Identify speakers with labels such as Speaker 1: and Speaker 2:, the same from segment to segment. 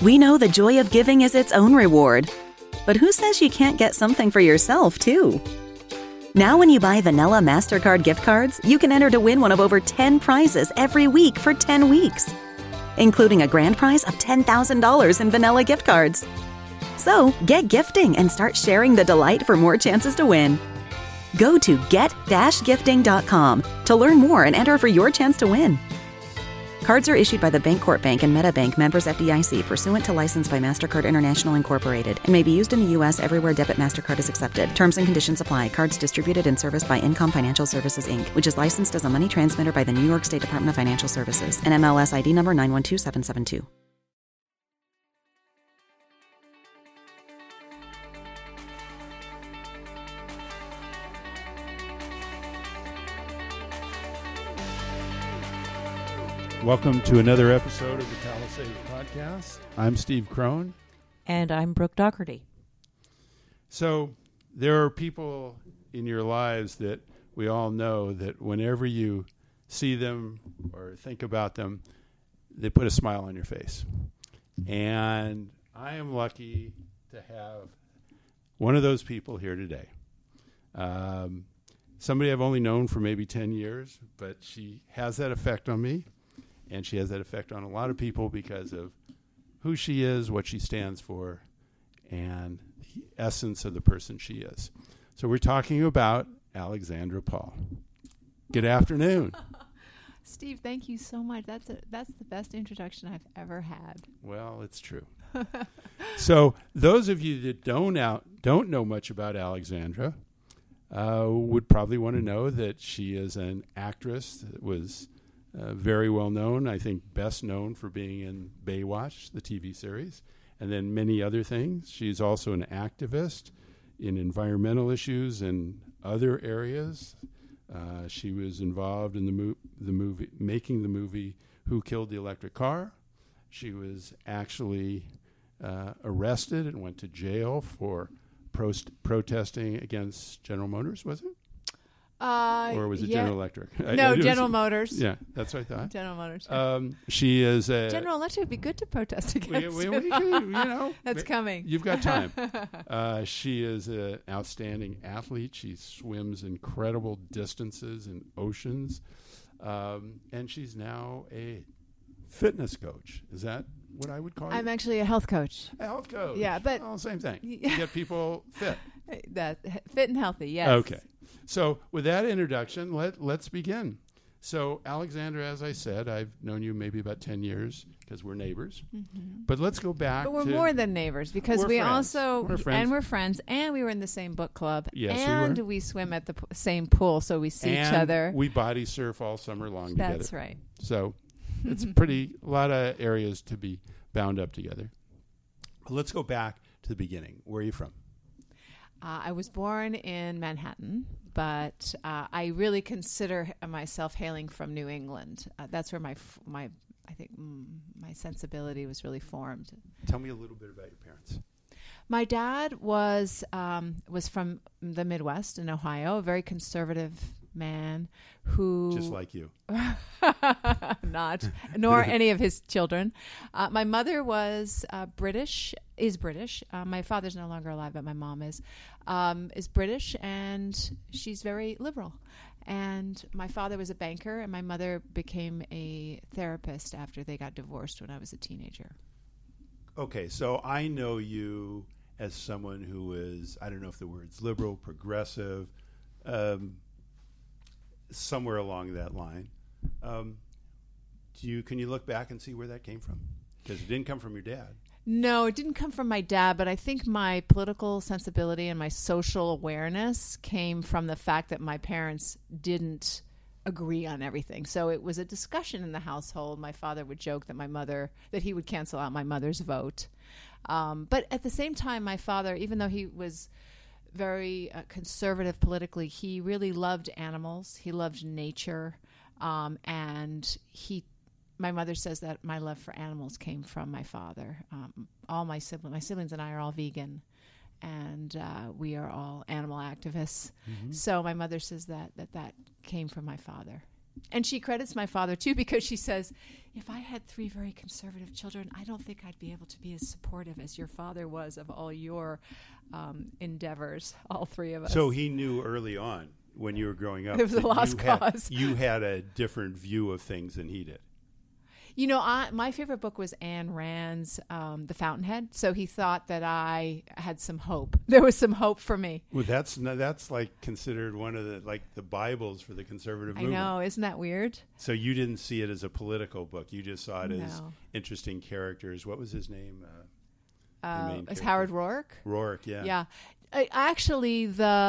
Speaker 1: We know the joy of giving is its own reward. But who says you can't get something for yourself, too? Now when you buy Vanilla MasterCard gift cards, you can enter to win one of over 10 prizes every week for 10 weeks, including a grand prize of $10,000 in Vanilla gift cards. So get gifting and start sharing the delight for more chances to win. Go to get-gifting.com to learn more and enter for your chance to win. Cards are issued by the Bancorp Bank and MetaBank, members FDIC, pursuant to license by MasterCard International Incorporated, and may be used in the U.S. everywhere debit MasterCard is accepted. Terms and conditions apply. Cards distributed and serviced by Income Financial Services, Inc., which is licensed as a money transmitter by the New York State Department of Financial Services, and MLS ID number 912772.
Speaker 2: Welcome to another episode of the Palisades Podcast. I'm Steve Crone.
Speaker 3: And I'm Brooke Dougherty.
Speaker 2: So there are people in your lives that we all know that whenever you see them or think about them, they put a smile on your face. And I am lucky to have one of those people here today. Somebody I've only known for maybe 10 years, but she has that effect on me. And she has that effect on a lot of people because of who she is, what she stands for, and the essence of the person she is. So we're talking about Alexandra Paul. Good afternoon.
Speaker 4: Steve, thank you so much. That's the best introduction I've ever had.
Speaker 2: Well, it's true. So those of you that don't know much about Alexandra would probably want to know that she is an actress that was very well known, I think best known for being in Baywatch, the TV series, and then many other things. She's also an activist in environmental issues and other areas. She was involved in the movie, making the movie Who Killed the Electric Car. She was actually arrested and went to jail for protesting against General Motors, was it? Or was it General Electric?
Speaker 4: No, General Motors.
Speaker 2: Yeah, that's what I thought.
Speaker 4: General Motors.
Speaker 2: She is a...
Speaker 4: General Electric would be good to protest against. That's coming.
Speaker 2: You've got time. She is an outstanding athlete. She swims incredible distances in oceans. And she's now a fitness coach. Is that what I would call you?
Speaker 4: I'm actually a health coach.
Speaker 2: A health coach.
Speaker 4: Yeah, but...
Speaker 2: Well, same thing. You get people fit.
Speaker 4: Fit and healthy, yes.
Speaker 2: Okay. So with that introduction, let's begin. So Alexandra, as I said, I've known you maybe about 10 years because we're neighbors. Mm-hmm. But let's go back.
Speaker 4: But we're more than neighbors because we're friends, and we were in the same book club.
Speaker 2: Yes,
Speaker 4: and we swim at the same pool, so we see each other.
Speaker 2: We body surf all summer long together.
Speaker 4: That's right.
Speaker 2: So it's a lot of areas to be bound up together. But let's go back to the beginning. Where are you from?
Speaker 4: I was born in Manhattan, but I really consider myself hailing from New England. That's where my sensibility was really formed.
Speaker 2: Tell me a little bit about your parents.
Speaker 4: My dad was from the Midwest in Ohio, a very conservative man who...
Speaker 2: Just like you.
Speaker 4: Not, nor any of his children. My mother was is British. My father's no longer alive, but my mom is British, and she's very liberal. And my father was a banker, and my mother became a therapist after they got divorced when I was a teenager.
Speaker 2: Okay, so I know you as someone who is, I don't know if the word's liberal, progressive, somewhere along that line. Can you look back and see where that came from? Because it didn't come from your dad.
Speaker 4: No, it didn't come from my dad, but I think my political sensibility and my social awareness came from the fact that my parents didn't agree on everything. So it was a discussion in the household. My father would joke that he would cancel out my mother's vote. But at the same time, my father, even though he was very conservative politically, he really loved animals. He loved nature. And my mother says that my love for animals came from my father. All my siblings and I are all vegan, and we are all animal activists. Mm-hmm. So my mother says that came from my father. And she credits my father, too, because she says, if I had 3 very conservative children, I don't think I'd be able to be as supportive as your father was of all your endeavors, all 3 of us.
Speaker 2: So he knew early on when you were growing up
Speaker 4: It was a
Speaker 2: that
Speaker 4: lost cause.
Speaker 2: you had a different view of things than he did.
Speaker 4: You know, my favorite book was Ayn Rand's The Fountainhead. So he thought that I had some hope. There was some hope for me.
Speaker 2: Well, that's like considered one of the Bibles for the conservative movement.
Speaker 4: I know. Isn't that weird?
Speaker 2: So you didn't see it as a political book. You just saw it as
Speaker 4: No.
Speaker 2: interesting characters. What was his name? The main
Speaker 4: It's
Speaker 2: character?
Speaker 4: Howard Roark.
Speaker 2: Roark, yeah.
Speaker 4: Yeah. Actually,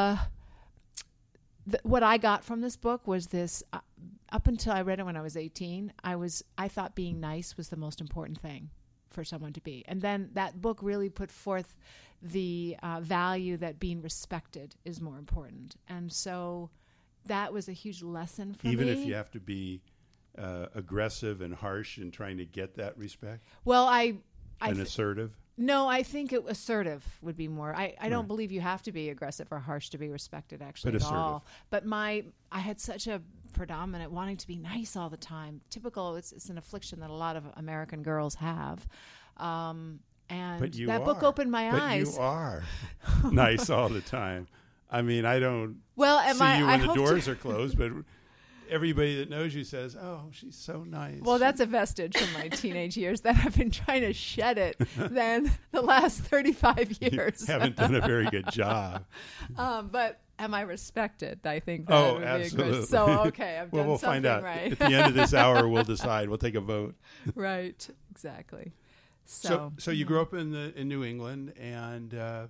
Speaker 4: what I got from this book was this. Up until I read it when I was 18, I thought being nice was the most important thing for someone to be. And then that book really put forth the value that being respected is more important. And so that was a huge lesson for me.
Speaker 2: Even if you have to be aggressive and harsh in trying to get that respect?
Speaker 4: Well,
Speaker 2: assertive?
Speaker 4: No, I think assertive would be more. I don't believe you have to be aggressive or harsh to be respected, actually,
Speaker 2: But
Speaker 4: at all.
Speaker 2: assertive.
Speaker 4: But I had such a predominant wanting to be nice all the time. Typical, it's an affliction that a lot of American girls have. And
Speaker 2: But you
Speaker 4: that
Speaker 2: are.
Speaker 4: book opened my eyes.
Speaker 2: But you are nice all the time. I mean, I don't
Speaker 4: Well,
Speaker 2: see you when the
Speaker 4: hope
Speaker 2: doors are closed, but everybody that knows you says, "Oh, she's so nice."
Speaker 4: Well, that's a vestige from my teenage years that I've been trying to shed it then the last 35 years.
Speaker 2: You haven't done a very good job.
Speaker 4: But am I respected? I think that
Speaker 2: Oh,
Speaker 4: would be a
Speaker 2: absolutely.
Speaker 4: good. So, okay, I've
Speaker 2: Well,
Speaker 4: done
Speaker 2: we'll
Speaker 4: something
Speaker 2: find out.
Speaker 4: right.
Speaker 2: At the end of this hour, we'll decide. We'll take a vote.
Speaker 4: Right, exactly.
Speaker 2: So you grew up in New England, and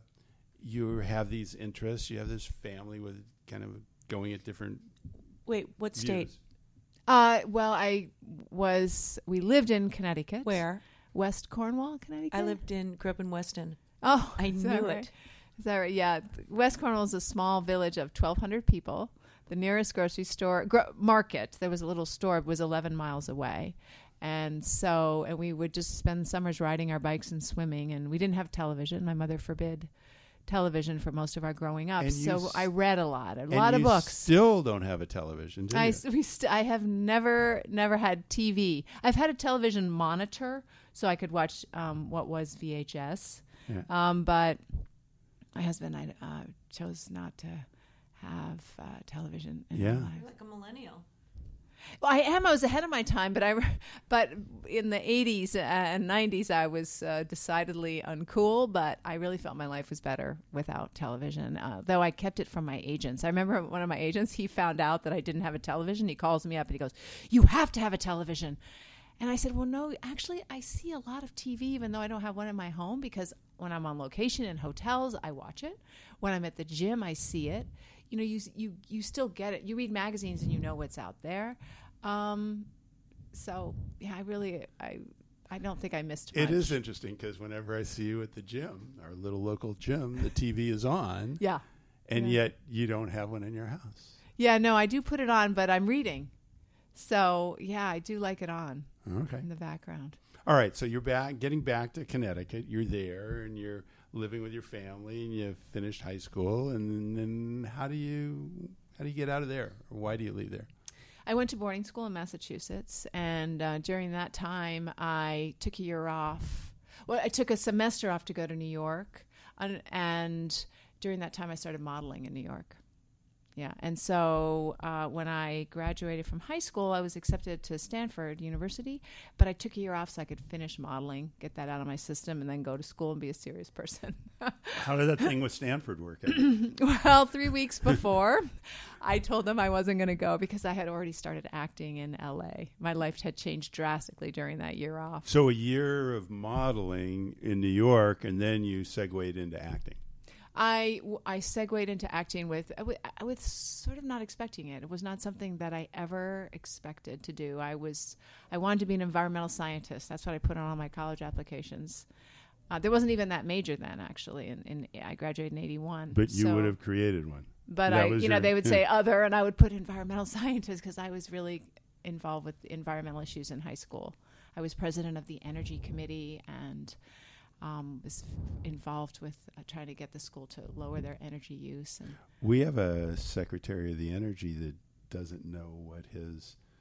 Speaker 2: you have these interests. You have this family with kind of going at different
Speaker 3: Wait, what state?
Speaker 2: views.
Speaker 4: Well, we lived in Connecticut.
Speaker 3: Where?
Speaker 4: West Cornwall, Connecticut.
Speaker 3: Grew up in Weston.
Speaker 4: Oh,
Speaker 3: I
Speaker 4: is that
Speaker 3: knew
Speaker 4: right?
Speaker 3: it.
Speaker 4: Is that right? Yeah. West Cornwall is a small village of 1,200 people. The nearest grocery store, market, there was a little store, was 11 miles away. And we would just spend summers riding our bikes and swimming. And we didn't have television. My mother forbid television for most of our growing up.
Speaker 2: And
Speaker 4: So I read a lot of
Speaker 2: And you
Speaker 4: books.
Speaker 2: still don't have a television, do you?
Speaker 4: I have never had TV. I've had a television monitor so I could watch what was VHS.
Speaker 2: Yeah.
Speaker 4: But my husband chose not to have television in
Speaker 2: Yeah.
Speaker 4: our life.
Speaker 3: Like a millennial.
Speaker 4: Well, I was ahead of my time, but in the 80s and 90s, I was decidedly uncool, but I really felt my life was better without television, though I kept it from my agents. I remember one of my agents, he found out that I didn't have a television. He calls me up and he goes, "You have to have a television." And I said, "Well, no, actually, I see a lot of TV, even though I don't have one in my home, because when I'm on location in hotels, I watch it. When I'm at the gym, I see it. You know, you still get it. You read magazines and you know what's out there. So, yeah, I don't think I missed much.
Speaker 2: It is interesting because whenever I see you at the gym, our little local gym, the TV is on.
Speaker 4: Yeah.
Speaker 2: And
Speaker 4: Yeah.
Speaker 2: yet you don't have one in your house.
Speaker 4: Yeah, no, I do put it on, but I'm reading. So, yeah, I do like it on
Speaker 2: Okay.
Speaker 4: in the background.
Speaker 2: All right. So you're getting back to Connecticut. You're there and you're living with your family and you finished high school. And then how do you get out of there? Or why do you leave there?
Speaker 4: I went to boarding school in Massachusetts, and during that time, I took a year off. Well, I took a semester off to go to New York, and during that time, I started modeling in New York. Yeah, and so when I graduated from high school, I was accepted to Stanford University, but I took a year off so I could finish modeling, get that out of my system, and then go to school and be a serious person.
Speaker 2: How did that thing with Stanford work out?
Speaker 4: Well, 3 weeks before, I told them I wasn't going to go because I had already started acting in L.A. My life had changed drastically during that year off.
Speaker 2: So a year of modeling in New York, and then you segued into acting.
Speaker 4: I segued into acting with sort of not expecting it. It was not something that I ever expected to do. I wanted to be an environmental scientist. That's what I put on all my college applications. There wasn't even that major then, actually. I graduated in '81.
Speaker 2: But you would have created one.
Speaker 4: But they would say other, and I would put environmental scientist because I was really involved with environmental issues in high school. I was president of the energy committee and was involved with trying to get the school to lower their energy use. And
Speaker 2: We have a secretary of the energy that doesn't know what his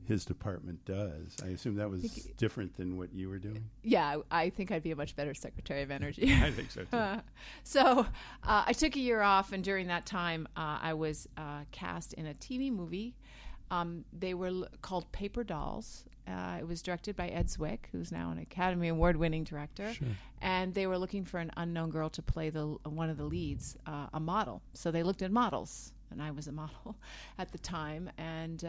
Speaker 2: his department does. I assume that was different than what you were doing.
Speaker 4: Yeah, I think I'd be a much better Secretary of Energy.
Speaker 2: I think so too.
Speaker 4: So I took a year off, and during that time, I was cast in a TV movie. They were called Paper Dolls. It was directed by Ed Zwick, who's now an Academy Award-winning director.
Speaker 2: Sure.
Speaker 4: And they were looking for an unknown girl to play one of the leads, a model. So they looked at models, and I was a model at the time. And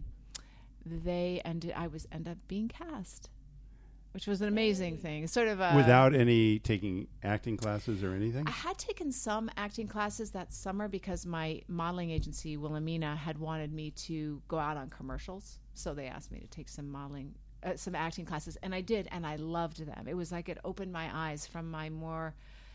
Speaker 4: I ended up being cast, which was an amazing thing. Sort of
Speaker 2: without any taking acting classes or anything?
Speaker 4: I had taken some acting classes that summer because my modeling agency, Wilhelmina, had wanted me to go out on commercials. So they asked me to take some acting classes, and I did, and I loved them. It was like it opened my eyes from my more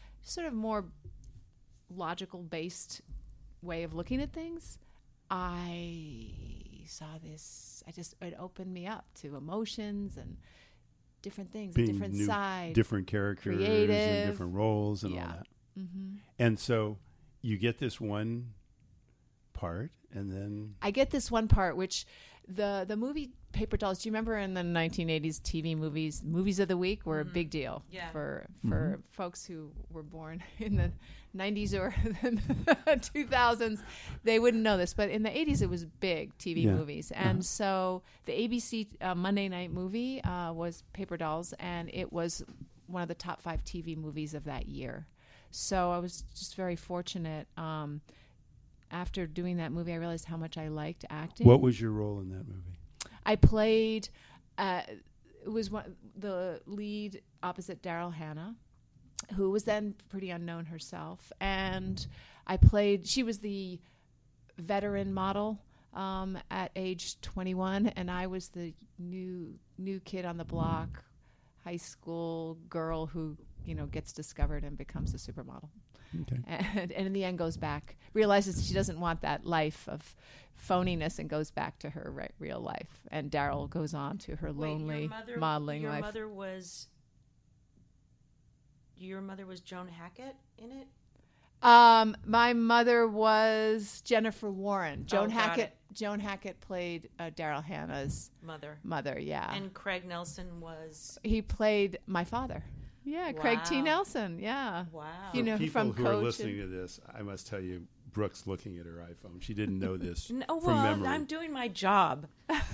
Speaker 4: logical-based way of looking at things. I saw this. It opened me up to emotions and different things, a different side,
Speaker 2: different characters,
Speaker 4: creative,
Speaker 2: and different roles, and all that.
Speaker 4: Mm-hmm.
Speaker 2: And so you get this one part, and then
Speaker 4: I get this one part, which the movie Paper Dolls. Do you remember in the 1980s TV movies of the week were a big deal for folks who were born in the 90s or the 2000s. They wouldn't know this, but in the 80s it was big TV movies, and so the ABC Monday night movie was Paper Dolls, and it was one of the top 5 TV movies of that year. So I was just very fortunate. After doing that movie, I realized how much I liked acting.
Speaker 2: What was your role in that movie?
Speaker 4: I played, it was the lead opposite Daryl Hannah, who was then pretty unknown herself. And she was the veteran model at age 21, and I was the new kid on the block, high school girl who, gets discovered and becomes a supermodel.
Speaker 2: Okay.
Speaker 4: And in the end realizes she doesn't want that life of phoniness and goes back to her real life. And Daryl goes on to her lonely modeling life.
Speaker 3: Your mother was Joan Hackett in it?
Speaker 4: My mother was Jennifer Warren. Joan Hackett played Daryl Hannah's mother, yeah.
Speaker 3: And Craig Nelson was...
Speaker 4: He played my father. Yeah, wow. Craig T. Nelson. Yeah.
Speaker 3: Wow.
Speaker 2: For people who are listening to this, I must tell you, Brooke's looking at her iPhone. She didn't know this from memory.
Speaker 3: I'm doing my job.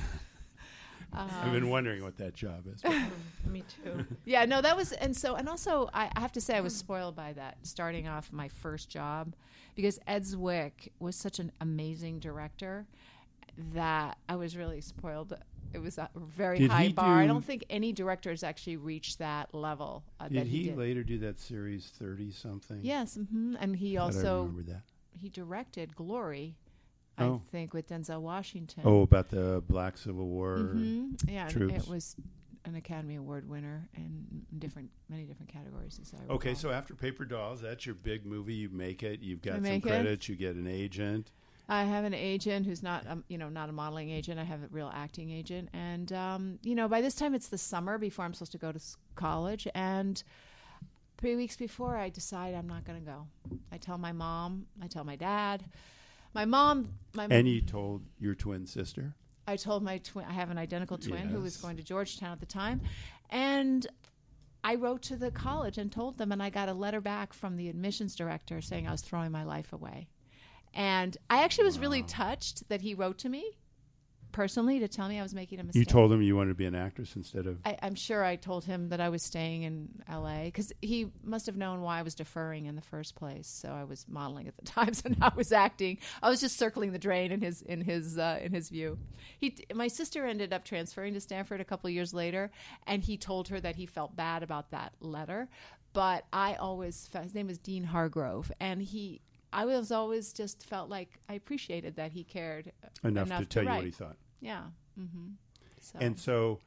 Speaker 2: I've been wondering what that job is.
Speaker 3: Me too.
Speaker 4: Yeah, no, that was, and also I have to say I was spoiled by that, starting off my first job, because Ed Zwick was such an amazing director that I was really spoiled. It was a very high bar. I don't think any director has actually reached that level.
Speaker 2: Did he later do that series 30-something?
Speaker 4: Yes, and he also...
Speaker 2: I remember that.
Speaker 4: He directed Glory, I think, with Denzel Washington.
Speaker 2: Oh, about the Black Civil War troops.
Speaker 4: It was an Academy Award winner in many different categories. As I recall.
Speaker 2: Okay, so after Paper Dolls, that's your big movie. You make it. You've got some credits. You get an agent.
Speaker 4: I have an agent who's not a modeling agent. I have a real acting agent. And, by this time it's the summer before I'm supposed to go to college. And 3 weeks before, I decide I'm not going to go. I tell my mom. I tell my dad. And
Speaker 2: you told your twin sister?
Speaker 4: I told my twin. I have an identical twin who was going to Georgetown at the time. And I wrote to the college and told them, and I got a letter back from the admissions director saying I was throwing my life away. And I actually was really touched that he wrote to me personally to tell me I was making a mistake.
Speaker 2: You told him you wanted to be an actress instead of...
Speaker 4: I'm sure I told him that I was staying in L.A. because he must have known why I was deferring in the first place. So I was modeling at the time, so now I was acting. I was just circling the drain in his view. My sister ended up transferring to Stanford a couple of years later, and he told her that he felt bad about that letter. But I always felt... His name was Dean Hargrove, and I was always just felt like I appreciated that he cared enough
Speaker 2: to tell you what he thought.
Speaker 4: Yeah. Mm-hmm.
Speaker 2: And so,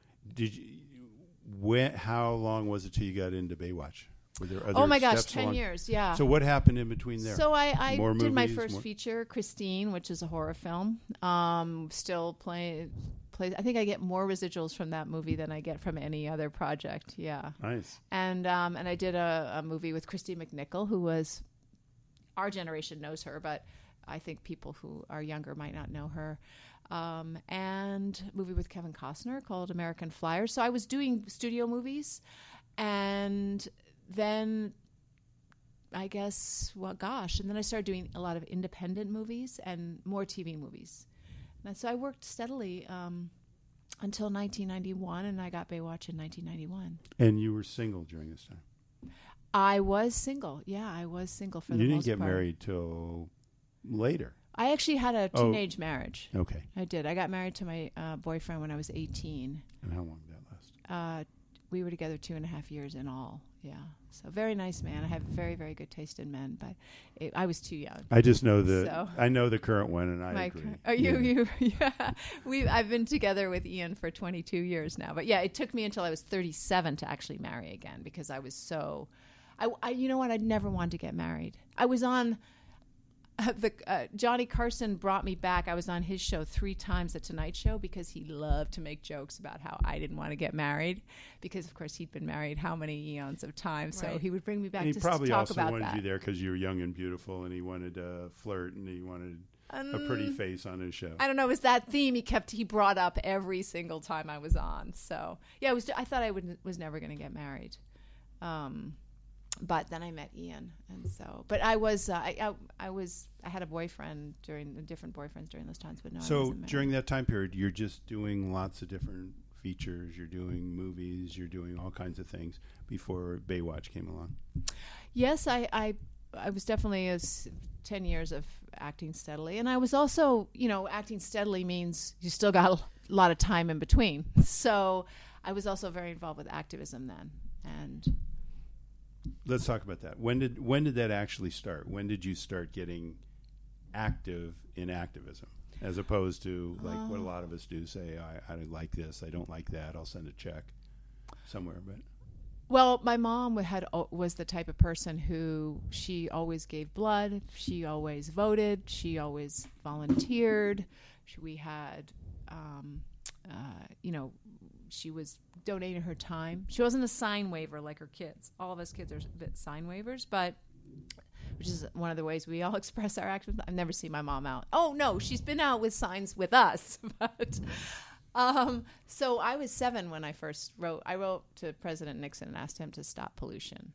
Speaker 2: how long was it till you got into Baywatch? Were there other
Speaker 4: Oh my gosh,
Speaker 2: steps
Speaker 4: 10 years, yeah.
Speaker 2: So what happened in between there?
Speaker 4: So I did my first feature, Christine, which is a horror film. Still plays. I think I get more residuals from that movie than I get from any other project. Yeah.
Speaker 2: Nice.
Speaker 4: And I did a movie with Christy McNichol, who was... Our generation knows her, but I think people who are younger might not know her. and a movie with Kevin Costner called American Flyer. So I was doing studio movies, and then I guess, and then I started doing a lot of independent movies and more TV movies. And so I worked steadily until 1991, and I got Baywatch in 1991.
Speaker 2: And you were single during this time?
Speaker 4: I was single. Yeah, I was single for the most part.
Speaker 2: You didn't get married till later?
Speaker 4: I actually had a teenage marriage.
Speaker 2: Okay.
Speaker 4: I did. I got married to my boyfriend when I was 18.
Speaker 2: And how long did that last?
Speaker 4: We were together 2.5 years in all. Yeah. So very nice man. I have very, very good taste in men, but I was too young.
Speaker 2: I just know I know the current one, and I agree.
Speaker 4: I've been together with Ian for 22 years now, but yeah, it took me until I was 37 to actually marry again because I was so. You know what? I'd never wanted to get married. I was on. Johnny Carson brought me back. I was on his show 3 times, The Tonight Show, because he loved to make jokes about how I didn't want to get married because, of course, he'd been married how many eons of time. Right. So he would bring me back to talk about that.
Speaker 2: He probably also wanted you there because you were young and beautiful, and he wanted to flirt, and he wanted a pretty face on his show.
Speaker 4: I don't know. It was that theme he brought up every single time I was on. So, yeah, I thought I was never going to get married. But then I met Ian, and so. But I was, I had a boyfriend different boyfriends during those times. But no, I wasn't married.
Speaker 2: During that time period, you're just doing lots of different features. You're doing movies. You're doing all kinds of things before Baywatch came along.
Speaker 4: Yes, I was definitely 10 years of acting steadily, and I was also, acting steadily means you still got a lot of time in between. So I was also very involved with activism then, and.
Speaker 2: Let's talk about that. When did that actually start? When did you start getting active in activism, as opposed to like what a lot of us do? Say, I like this, I don't like that. I'll send a check somewhere. But
Speaker 4: well, my mom was the type of person who she always gave blood. She always voted. She always volunteered. We had, she was donating her time. She wasn't a sign waver like her kids. All of us kids are a bit sign wavers, which is one of the ways we all express our activism. I've never seen my mom out. Oh, no, she's been out with signs with us. But so I was 7 when I first wrote. I wrote to President Nixon and asked him to stop pollution.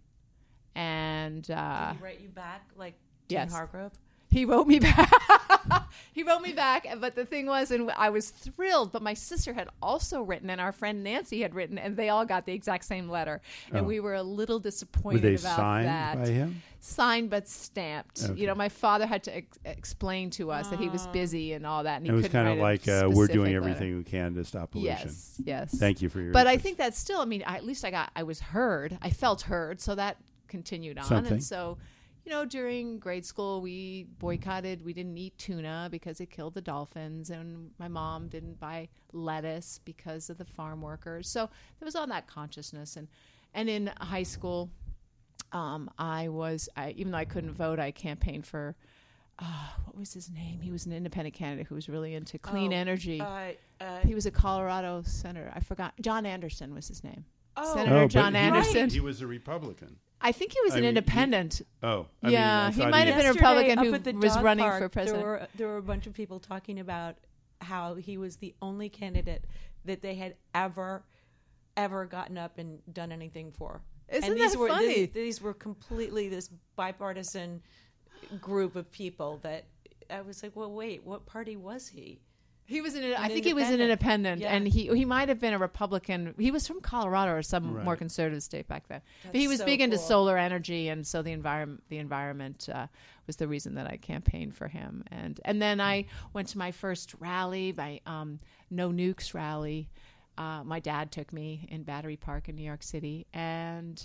Speaker 4: And
Speaker 3: did he write you back like
Speaker 4: yes.
Speaker 3: Tim Hargrove?
Speaker 4: He wrote me back. He wrote me back, but the thing was, and I was thrilled, but my sister had also written, and our friend Nancy had written, and they all got the exact same letter. And we were a little disappointed about that.
Speaker 2: Were they signed by him?
Speaker 4: Signed but stamped.
Speaker 2: Okay.
Speaker 4: My father had to explain to us that he was busy and all that. And
Speaker 2: it was kind of like, we're doing everything we can to stop pollution.
Speaker 4: Yes.
Speaker 2: Thank you for your
Speaker 4: But
Speaker 2: interest.
Speaker 4: I think that's still, at least I was heard. I felt heard, so that continued on.
Speaker 2: Something.
Speaker 4: And so... during grade school, we boycotted. We didn't eat tuna because it killed the dolphins, and my mom didn't buy lettuce because of the farm workers. So there was all that consciousness. And in high school, even though I couldn't vote, I campaigned for, what was his name? He was an independent candidate who was really into clean energy. He was a Colorado senator. I forgot. John Anderson was his name. Senator John Anderson.
Speaker 2: Right. He was a Republican.
Speaker 4: I think he was an independent.
Speaker 2: He
Speaker 4: might have been a Republican who was running for president.
Speaker 3: There were a bunch of people talking about how he was the only candidate that they had ever gotten up and done anything for.
Speaker 4: Isn't that funny?
Speaker 3: These were completely this bipartisan group of people that I was like, well, wait, what party was he?
Speaker 4: He was I think he was an independent, yeah. And he might have been a Republican. He was from Colorado or some more conservative state back then. But he was big into solar energy, and so the environment was the reason that I campaigned for him. And then I went to my first rally, my No Nukes rally. My dad took me in Battery Park in New York City, and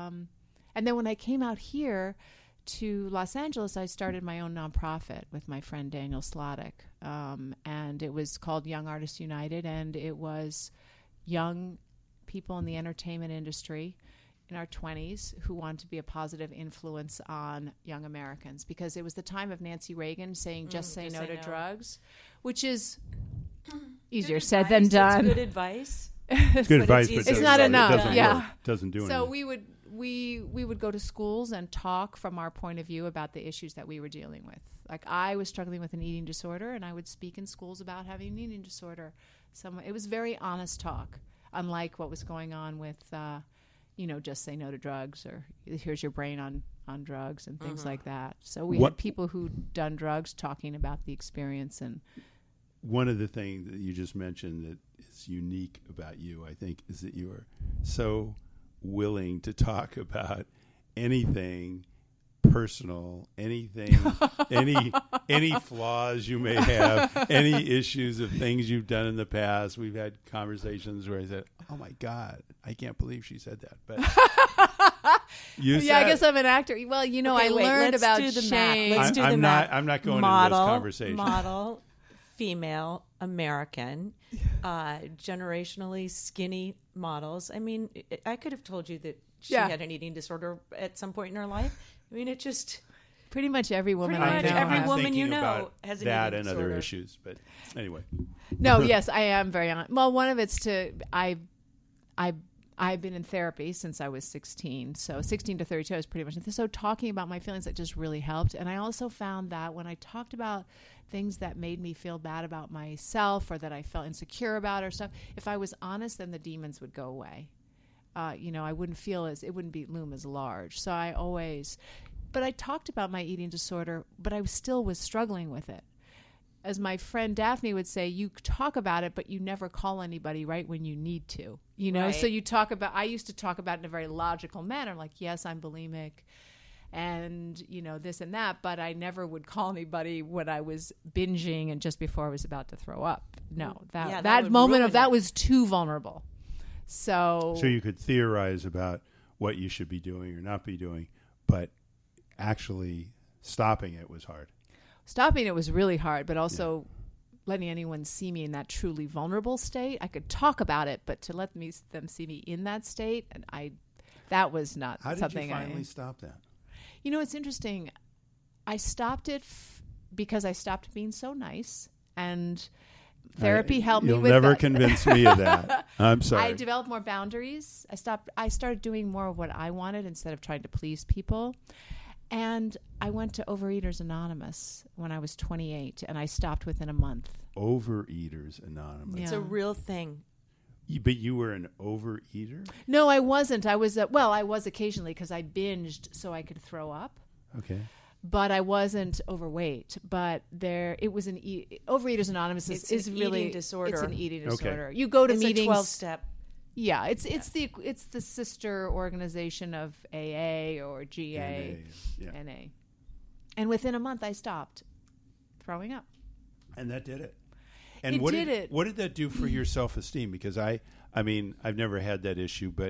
Speaker 4: then when I came out here to Los Angeles, I started my own nonprofit with my friend Daniel Slottick, and it was called Young Artists United, and it was young people in the entertainment industry in our 20s who wanted to be a positive influence on young Americans, because it was the time of Nancy Reagan saying, just say no to drugs, which is easier said than done.
Speaker 3: It's good advice.
Speaker 2: It's good advice, but
Speaker 4: it's not enough.
Speaker 2: It doesn't
Speaker 4: yeah.
Speaker 2: work. Doesn't do anything.
Speaker 4: So we would go to schools and talk from our point of view about the issues that we were dealing with. Like I was struggling with an eating disorder, and I would speak in schools about having an eating disorder. It was very honest talk, unlike what was going on with, just say no to drugs, or here's your brain on drugs and things like that. So we had people who'd done drugs talking about the experience. And
Speaker 2: one of the things that you just mentioned that is unique about you, I think, is that you are so willing to talk about anything personal, anything, any flaws you may have, any issues of things you've done in the past. We've had conversations where I said, "Oh my God, I can't believe she said that." But
Speaker 4: I guess I'm an actor. Well, I learned about shame.
Speaker 3: Let's do the math.
Speaker 2: I'm not going into those conversations.
Speaker 3: Model, female, American, generationally skinny models. I mean, I could have told you that she had an eating disorder at some point in her life. I mean, it just
Speaker 4: pretty much every woman
Speaker 3: pretty
Speaker 4: I
Speaker 3: much
Speaker 4: know
Speaker 3: every
Speaker 4: has.
Speaker 3: woman you know
Speaker 2: about
Speaker 3: has an
Speaker 2: that
Speaker 3: eating
Speaker 2: and
Speaker 3: disorder.
Speaker 2: other issues. But anyway,
Speaker 4: No, yes, I am very honest. Well, one of it's I've been in therapy since I was 16. So 16 to 32 I was pretty much. So talking about my feelings, that just really helped. And I also found that when I talked about things that made me feel bad about myself or that I felt insecure about or stuff, if I was honest, then the demons would go away. I wouldn't it wouldn't loom as large. So but I talked about my eating disorder, but I still was struggling with it. As my friend Daphne would say, you talk about it, but you never call anybody right when you need to,
Speaker 3: Right.
Speaker 4: So I used to talk about it in a very logical manner, like, yes, I'm bulimic and, this and that, but I never would call anybody when I was binging and just before I was about to throw up. No, that moment of that was too vulnerable. So
Speaker 2: you could theorize about what you should be doing or not be doing, but actually stopping it was hard.
Speaker 4: Stopping it was really hard, but also letting anyone see me in that truly vulnerable state. I could talk about it, but to let them see me in that state, and that was not something.
Speaker 2: How did you finally stop that?
Speaker 4: It's interesting. I stopped it because I stopped being so nice, and therapy helped me with that.
Speaker 2: You'll never convince me of that. I'm sorry.
Speaker 4: I developed more boundaries. I started doing more of what I wanted instead of trying to please people. And I went to Overeaters Anonymous when I was 28, and I stopped within a month.
Speaker 2: Overeaters Anonymous.
Speaker 3: It's a real thing.
Speaker 2: But you were an overeater?
Speaker 4: No, I wasn't. I was I was occasionally because I binged so I could throw up.
Speaker 2: Okay.
Speaker 4: But I wasn't overweight. But it was Overeaters Anonymous is really
Speaker 3: eating disorder.
Speaker 4: It's an eating
Speaker 2: Okay.
Speaker 4: disorder. You go to
Speaker 3: It's
Speaker 4: meetings.
Speaker 3: a 12-step.
Speaker 4: Yeah, it's the sister organization of AA or GA, NA. And within a month, I stopped throwing up.
Speaker 2: And that did it. And
Speaker 4: It did it.
Speaker 2: What did that do for your self-esteem? Because I mean, I've never had that issue, but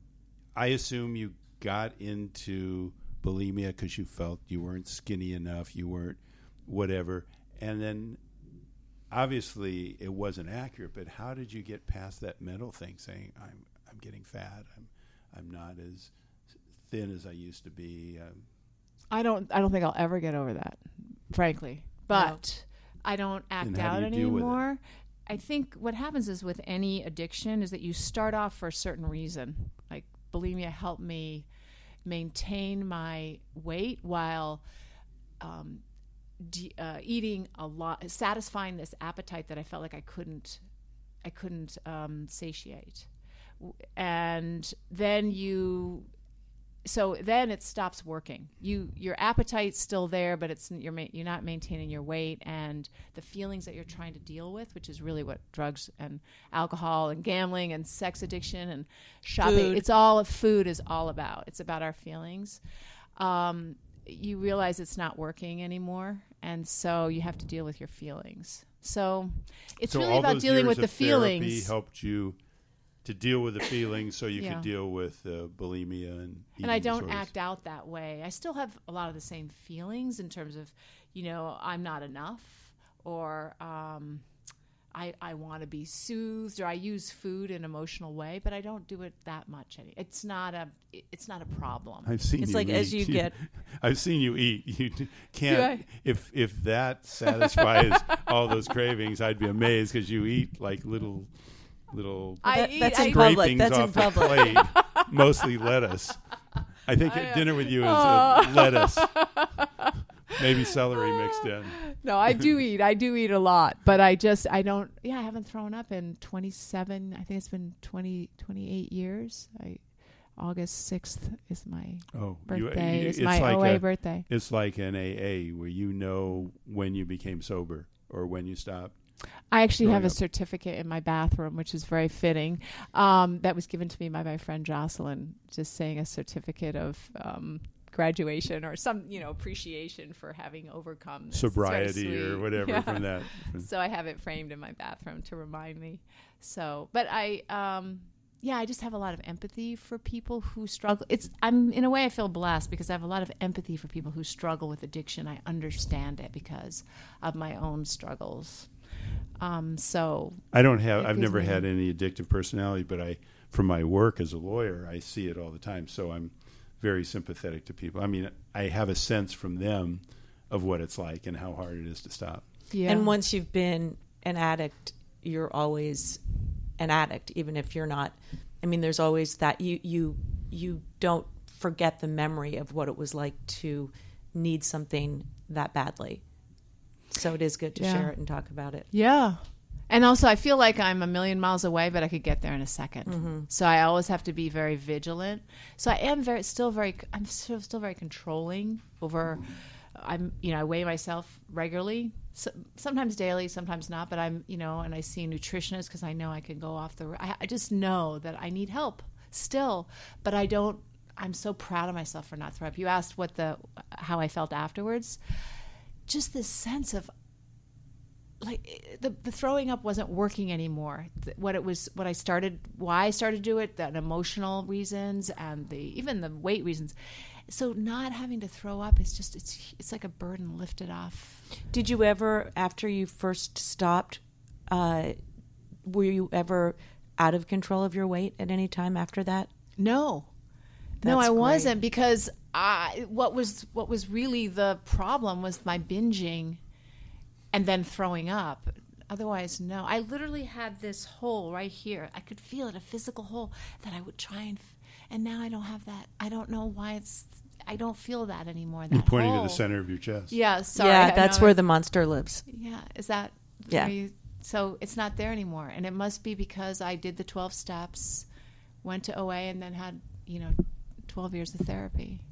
Speaker 2: I assume you got into bulimia because you felt you weren't skinny enough, you weren't whatever, and then obviously it wasn't accurate. But how did you get past that mental thing, saying I'm getting fat, I'm not as thin as I used to be?
Speaker 4: I don't think I'll ever get over that, frankly. But I don't act out anymore. I think what happens is with any addiction is that you start off for a certain reason. Like bulimia helped me maintain my weight while eating a lot, satisfying this appetite that I felt like I couldn't satiate. And then then it stops working. Your appetite's still there, but you're not maintaining your weight, and the feelings that you're trying to deal with, which is really what drugs and alcohol and gambling and sex addiction and shopping. Food is all about. It's about our feelings. You realize it's not working anymore, and so you have to deal with your feelings. So it's really about dealing with the feelings.
Speaker 2: Therapy helped you to deal with the feelings so you could deal with bulimia and eating
Speaker 4: I don't
Speaker 2: disorders.
Speaker 4: act out that way. I still have a lot of the same feelings in terms of, I'm not enough, or I want to be soothed, or I use food in an emotional way, but I don't do it that much. It's not a problem.
Speaker 2: I've seen
Speaker 3: It's
Speaker 2: you
Speaker 3: like
Speaker 2: eat.
Speaker 3: as you get.
Speaker 2: I've seen you eat. You can't. If that satisfies all those cravings, I'd be amazed because you eat like little
Speaker 3: That's in public.
Speaker 2: scrapings
Speaker 3: That's in
Speaker 2: off the
Speaker 3: public.
Speaker 2: plate, mostly lettuce. I think dinner with you is lettuce. Maybe celery mixed in.
Speaker 4: No, I do eat. I do eat a lot, but I don't. Yeah, I haven't thrown up in 27. I think it's been 28 years. August 6th is my birthday. It's my like OA birthday.
Speaker 2: It's like an AA where you know when you became sober or when you stopped.
Speaker 4: I actually have a certificate in my bathroom, which is very fitting. That was given to me by my friend Jocelyn, just saying a certificate of graduation or some, appreciation for having overcome this.
Speaker 2: Sobriety or whatever from that.
Speaker 4: So I have it framed in my bathroom to remind me. So, but I just have a lot of empathy for people who struggle. In a way I feel blessed because I have a lot of empathy for people who struggle with addiction. I understand it because of my own struggles. So
Speaker 2: I've never had any addictive personality, but from my work as a lawyer, I see it all the time. So I'm very sympathetic to people. I mean, I have a sense from them of what it's like and how hard it is to stop.
Speaker 3: Yeah. And once you've been an addict, you're always an addict, even if you're not. I mean, there's always that you don't forget the memory of what it was like to need something that badly. So it is good to share it and talk about it.
Speaker 4: Yeah. And also I feel like I'm a million miles away, but I could get there in a second. Mm-hmm. So I always have to be very vigilant. So I am still very controlling over, I weigh myself regularly, sometimes daily, sometimes not, but I'm, and I see a nutritionist because I know I can go off I just know that I need help still, but I'm so proud of myself for not throwing up. You asked how I felt afterwards. Just this sense of like the throwing up wasn't working anymore. Why I started to do it, the emotional reasons and even the weight reasons. So not having to throw up is just it's like a burden lifted off.
Speaker 3: Did you ever, after you first stopped, were you ever out of control of your weight at any time after that?
Speaker 4: No. No, I wasn't, because what was really the problem was my binging and then throwing up. Otherwise, no. I literally had this hole right here. I could feel it, a physical hole that I would try and now I don't have that. I don't know why I don't feel that anymore. That
Speaker 2: You're pointing
Speaker 4: hole
Speaker 2: to the center of your chest.
Speaker 4: Yeah, sorry.
Speaker 3: Yeah, that's where the monster lives.
Speaker 4: Yeah, is that?
Speaker 3: Yeah.
Speaker 4: So it's not there anymore, and it must be because I did the 12 steps, went to OA, and then had 12 years of therapy.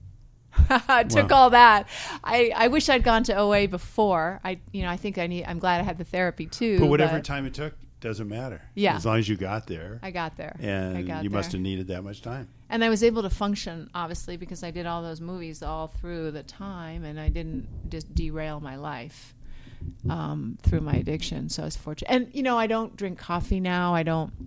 Speaker 4: Took all that. I wish I'd gone to OA before. I think I'm glad I had the therapy too.
Speaker 2: But whatever time it took doesn't matter.
Speaker 4: Yeah.
Speaker 2: As long as you got there.
Speaker 4: I got there.
Speaker 2: And you must have needed that much time.
Speaker 4: And I was able to function, obviously, because I did all those movies all through the time, and I didn't just derail my life through my addiction. So I was fortunate. And I don't drink coffee now.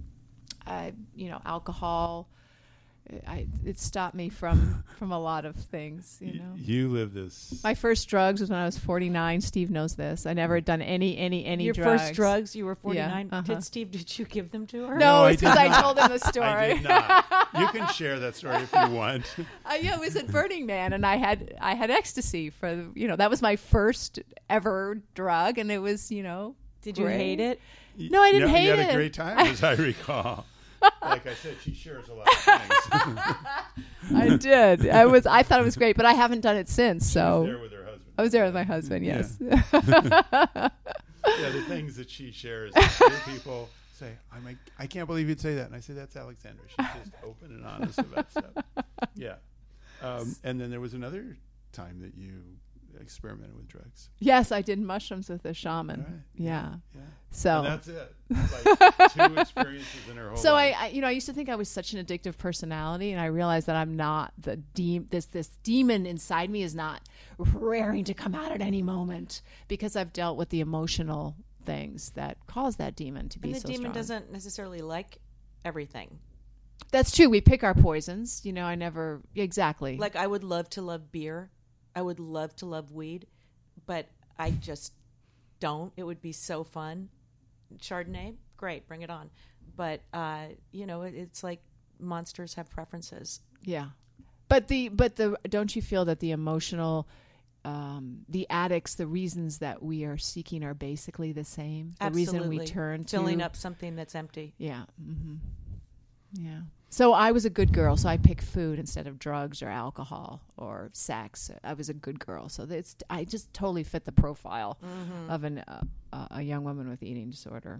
Speaker 4: Alcohol. It stopped me from a lot of things,
Speaker 2: You live this.
Speaker 4: My first drugs was when I was 49. Steve knows this. I never had done any
Speaker 3: Your
Speaker 4: drugs.
Speaker 3: Your first drugs, you were 49.
Speaker 4: Yeah,
Speaker 3: Did you give them to her?
Speaker 4: No, it's because I told him the story.
Speaker 2: I did not. You can share that story if you want.
Speaker 4: It was at Burning Man, and I had ecstasy for that was my first ever drug, and it was
Speaker 3: Did you
Speaker 4: great.
Speaker 3: hate it?
Speaker 4: No, I didn't hate it.
Speaker 2: You had a great time, as I recall. Like I said, she shares a lot of things.
Speaker 4: I did. I thought it was great, but I haven't done it since. So
Speaker 2: she was there with her husband.
Speaker 4: I was there with my husband. Yes.
Speaker 2: Yeah, the things that she shares. People say, I can't believe you'd say that, and I say that's Alexandra. She's just open and honest about stuff. Yeah. And then there was another time that you experimented with drugs.
Speaker 4: Yes, I did mushrooms with a shaman.
Speaker 2: Right.
Speaker 4: Yeah.
Speaker 2: So and that's it. Like 2 experiences in her whole
Speaker 4: so
Speaker 3: life.
Speaker 4: I used to think I was such an addictive personality, and I realized that I'm not. This demon inside me is not raring to come out at any moment, because I've dealt with the emotional things that cause that demon to be so strong.
Speaker 3: And the demon doesn't necessarily like everything.
Speaker 4: That's true. We pick our poisons. I never exactly.
Speaker 3: Like, I would love to love beer. I would love to love weed, but I just don't. It would be so fun. Chardonnay, great, bring it on. But it's like monsters have preferences.
Speaker 4: Yeah, but the don't you feel that the emotional, the addicts, the reasons that we are seeking are basically the same?
Speaker 3: Absolutely.
Speaker 4: The reason we turn to
Speaker 3: filling up something that's empty.
Speaker 4: Yeah. Mm-hmm. Yeah. So I was a good girl. So I picked food instead of drugs or alcohol or sex. I was a good girl. So I just totally fit the profile of a young woman with eating disorder.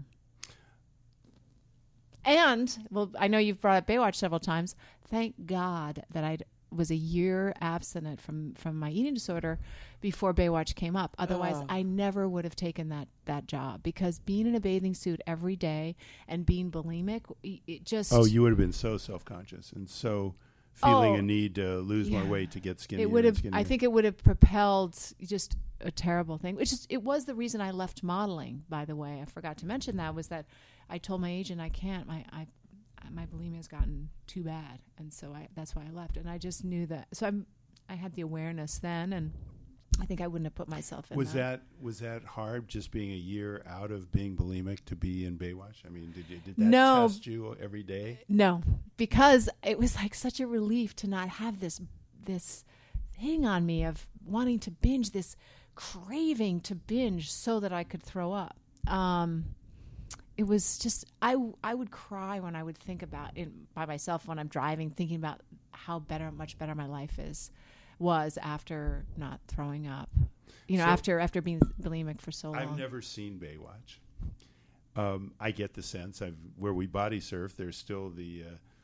Speaker 4: And, well, I know you've brought up Baywatch several times. Thank God that I was a year abstinent from my eating disorder before Baywatch came up. Otherwise, I never would have taken that job, because being in a bathing suit every day and being bulimic, it just...
Speaker 2: Oh, you would have been so self-conscious and so feeling a need to lose more weight to get skinnier.
Speaker 4: It would have. I think it would have propelled just a terrible thing. It was the reason I left modeling, by the way. I forgot to mention that, was that I told my agent I can't. My bulimia has gotten too bad, and so that's why I left. And I just knew that. So I had the awareness then, and I think I wouldn't have put myself in
Speaker 2: was that. Was that hard, just being a year out of being bulimic, to be in Baywatch? I mean, did that test you every day?
Speaker 4: No, because it was like such a relief to not have this thing on me of wanting to binge, this craving to binge so that I could throw up. It was just, I would cry when I would think about it by myself when I'm driving, thinking about how much better my life was after not throwing up. After being bulimic for so long.
Speaker 2: I've never seen Baywatch. I get the sense where we body surf, there's still the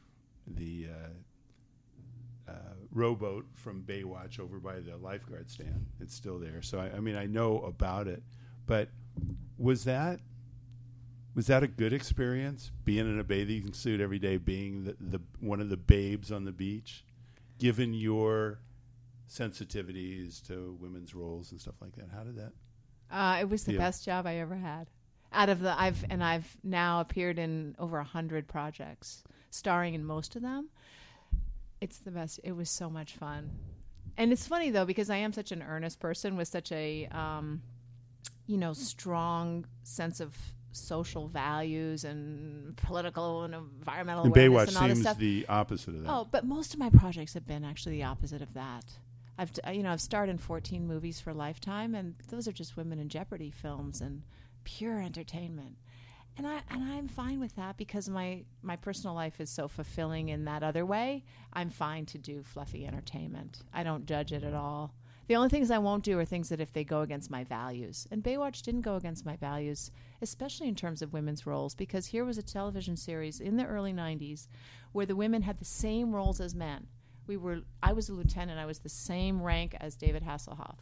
Speaker 2: rowboat from Baywatch over by the lifeguard stand. It's still there. So I know about it. But was that a good experience, being in a bathing suit every day, being the one of the babes on the beach, given your sensitivities to women's roles and stuff like that? How did that?
Speaker 4: It was the best job I ever had. I've now appeared in over 100 projects, starring in most of them. It's the best. It was so much fun. And it's funny though, because I am such an earnest person with such a strong sense of social values and political and environmental awareness and all this stuff.
Speaker 2: Baywatch seems the opposite of that.
Speaker 4: Oh, but most of my projects have been actually the opposite of that. I've starred in 14 movies for Lifetime, and those are just women in jeopardy films and pure entertainment. And I'm fine with that, because my personal life is so fulfilling in that other way. I'm fine to do fluffy entertainment. I don't judge it at all. The only things I won't do are things that if they go against my values. And Baywatch didn't go against my values, especially in terms of women's roles, because here was a television series in the early 90s where the women had the same roles as men. I was a lieutenant. I was the same rank as David Hasselhoff.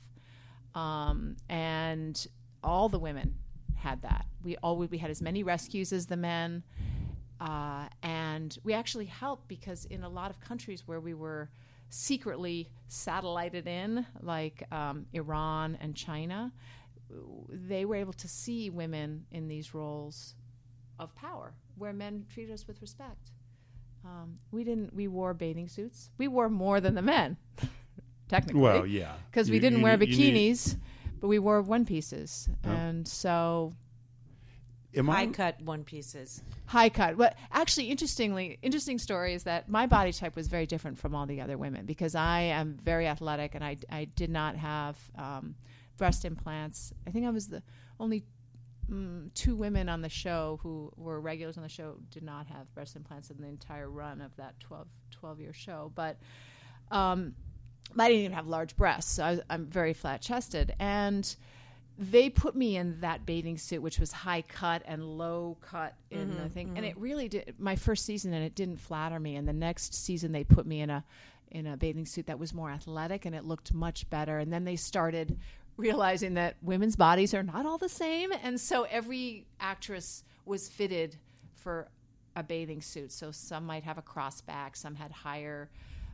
Speaker 4: And all the women had that. We had as many rescues as the men. And we actually helped, because in a lot of countries where we were secretly satellited in, like Iran and China, they were able to see women in these roles of power where men treated us with respect. We wore bathing suits. We wore more than the men, technically.
Speaker 2: Well, yeah.
Speaker 4: Because we didn't wear bikinis, but we wore one pieces. Oh. And so...
Speaker 3: High cut one pieces.
Speaker 4: High cut. Well, actually, interesting story is that my body type was very different from all the other women, because I am very athletic, and I did not have breast implants. I think I was the only 2 women on the show who were regulars on the show did not have breast implants in the entire run of that 12-year show. But I didn't even have large breasts, so I'm very flat-chested. And they put me in that bathing suit, which was high cut and low cut in the thing. And it really did. My first season, and it didn't flatter me. And the next season, they put me in a bathing suit that was more athletic, and it looked much better. And then they started realizing that women's bodies are not all the same. And so every actress was fitted for a bathing suit. So some might have a cross back, some had higher,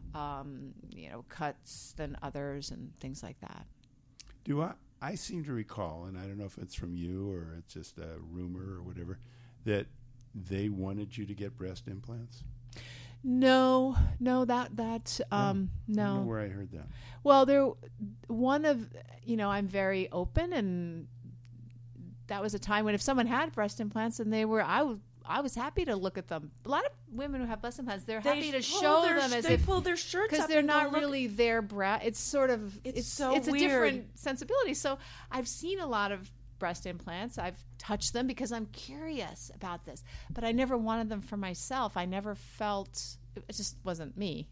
Speaker 4: cuts than others, and things like that.
Speaker 2: I seem to recall, and I don't know if it's from you or it's just a rumor or whatever, that they wanted you to get breast implants.
Speaker 4: No.
Speaker 2: No. I don't know where I heard that.
Speaker 4: Well, I'm very open, and that was a time when if someone had breast implants and I was happy to look at them. A lot of women who have breast implants, they're happy to show them as if...
Speaker 3: They pull their shirts up
Speaker 4: because they're not really their bra. It's sort of...
Speaker 3: It's so
Speaker 4: weird.
Speaker 3: It's a
Speaker 4: different sensibility. So I've seen a lot of breast implants. I've touched them because I'm curious about this, but I never wanted them for myself. I never felt, it just wasn't me.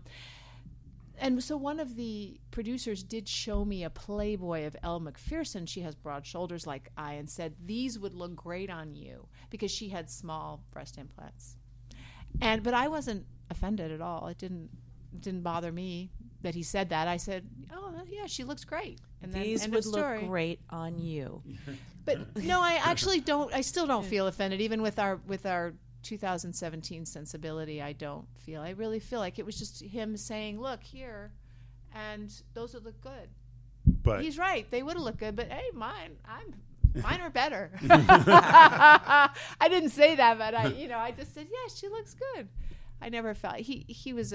Speaker 4: And so one of the producers did show me a Playboy of Elle Macpherson. She has broad shoulders like I, and said, these would look great on you, because she had small breast implants. But I wasn't offended at all. It didn't bother me that he said that. I said, oh, yeah, she looks great. And then
Speaker 3: these
Speaker 4: end
Speaker 3: would
Speaker 4: of story.
Speaker 3: look great on you.
Speaker 4: But no, I actually don't. I still don't feel offended, even with our 2017 sensibility. I really feel like it was just him saying, look here, and those would look good.
Speaker 2: But
Speaker 4: he's right, they would have looked good, but hey, mine are better. I didn't say that, but I just said, yeah, she looks good. I never felt he was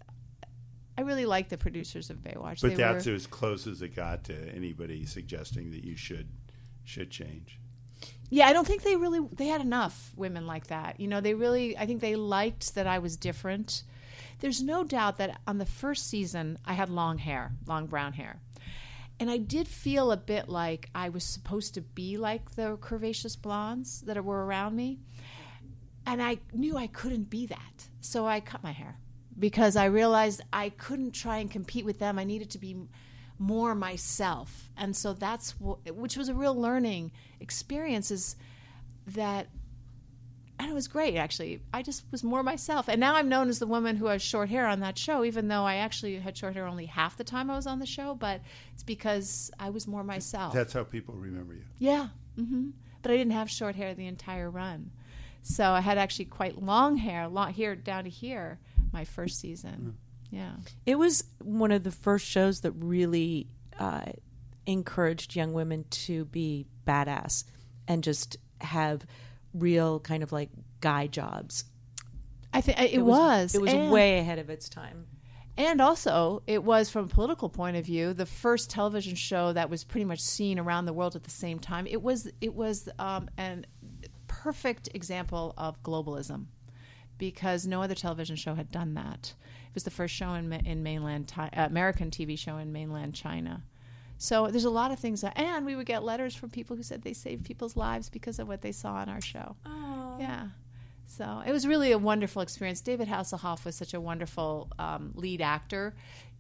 Speaker 4: I really liked the producers of Baywatch.
Speaker 2: But that's as close as it got to anybody suggesting that you should change.
Speaker 4: Yeah, I don't think they had enough women like that. I think they liked that I was different. There's no doubt that on the first season, I had long brown hair. And I did feel a bit like I was supposed to be like the curvaceous blondes that were around me. And I knew I couldn't be that. So I cut my hair because I realized I couldn't try and compete with them. I needed to be more myself. And so that's which was a real learning experience, is that, and it was great, actually. I just was more myself. And now I'm known as the woman who has short hair on that show, even though I actually had short hair only half the time I was on the show, but it's because I was more myself.
Speaker 2: That's how people remember you.
Speaker 4: Yeah. Mm-hmm. But I didn't have short hair the entire run. So I had actually quite long hair down to here, my first season. Mm-hmm. Yeah.
Speaker 3: It was one of the first shows that really encouraged young women to be badass and just have real kind of like guy jobs.
Speaker 4: I think it was
Speaker 3: way ahead of its time.
Speaker 4: And also, it was, from a political point of view, the first television show that was pretty much seen around the world at the same time. It was an perfect example of globalism, because no other television show had done that. It was the first show in mainland American TV show in mainland China. So there's a lot of things and we would get letters from people who said they saved people's lives because of what they saw on our show.
Speaker 3: Oh.
Speaker 4: Yeah. So it was really a wonderful experience. David Hasselhoff was such a wonderful lead actor.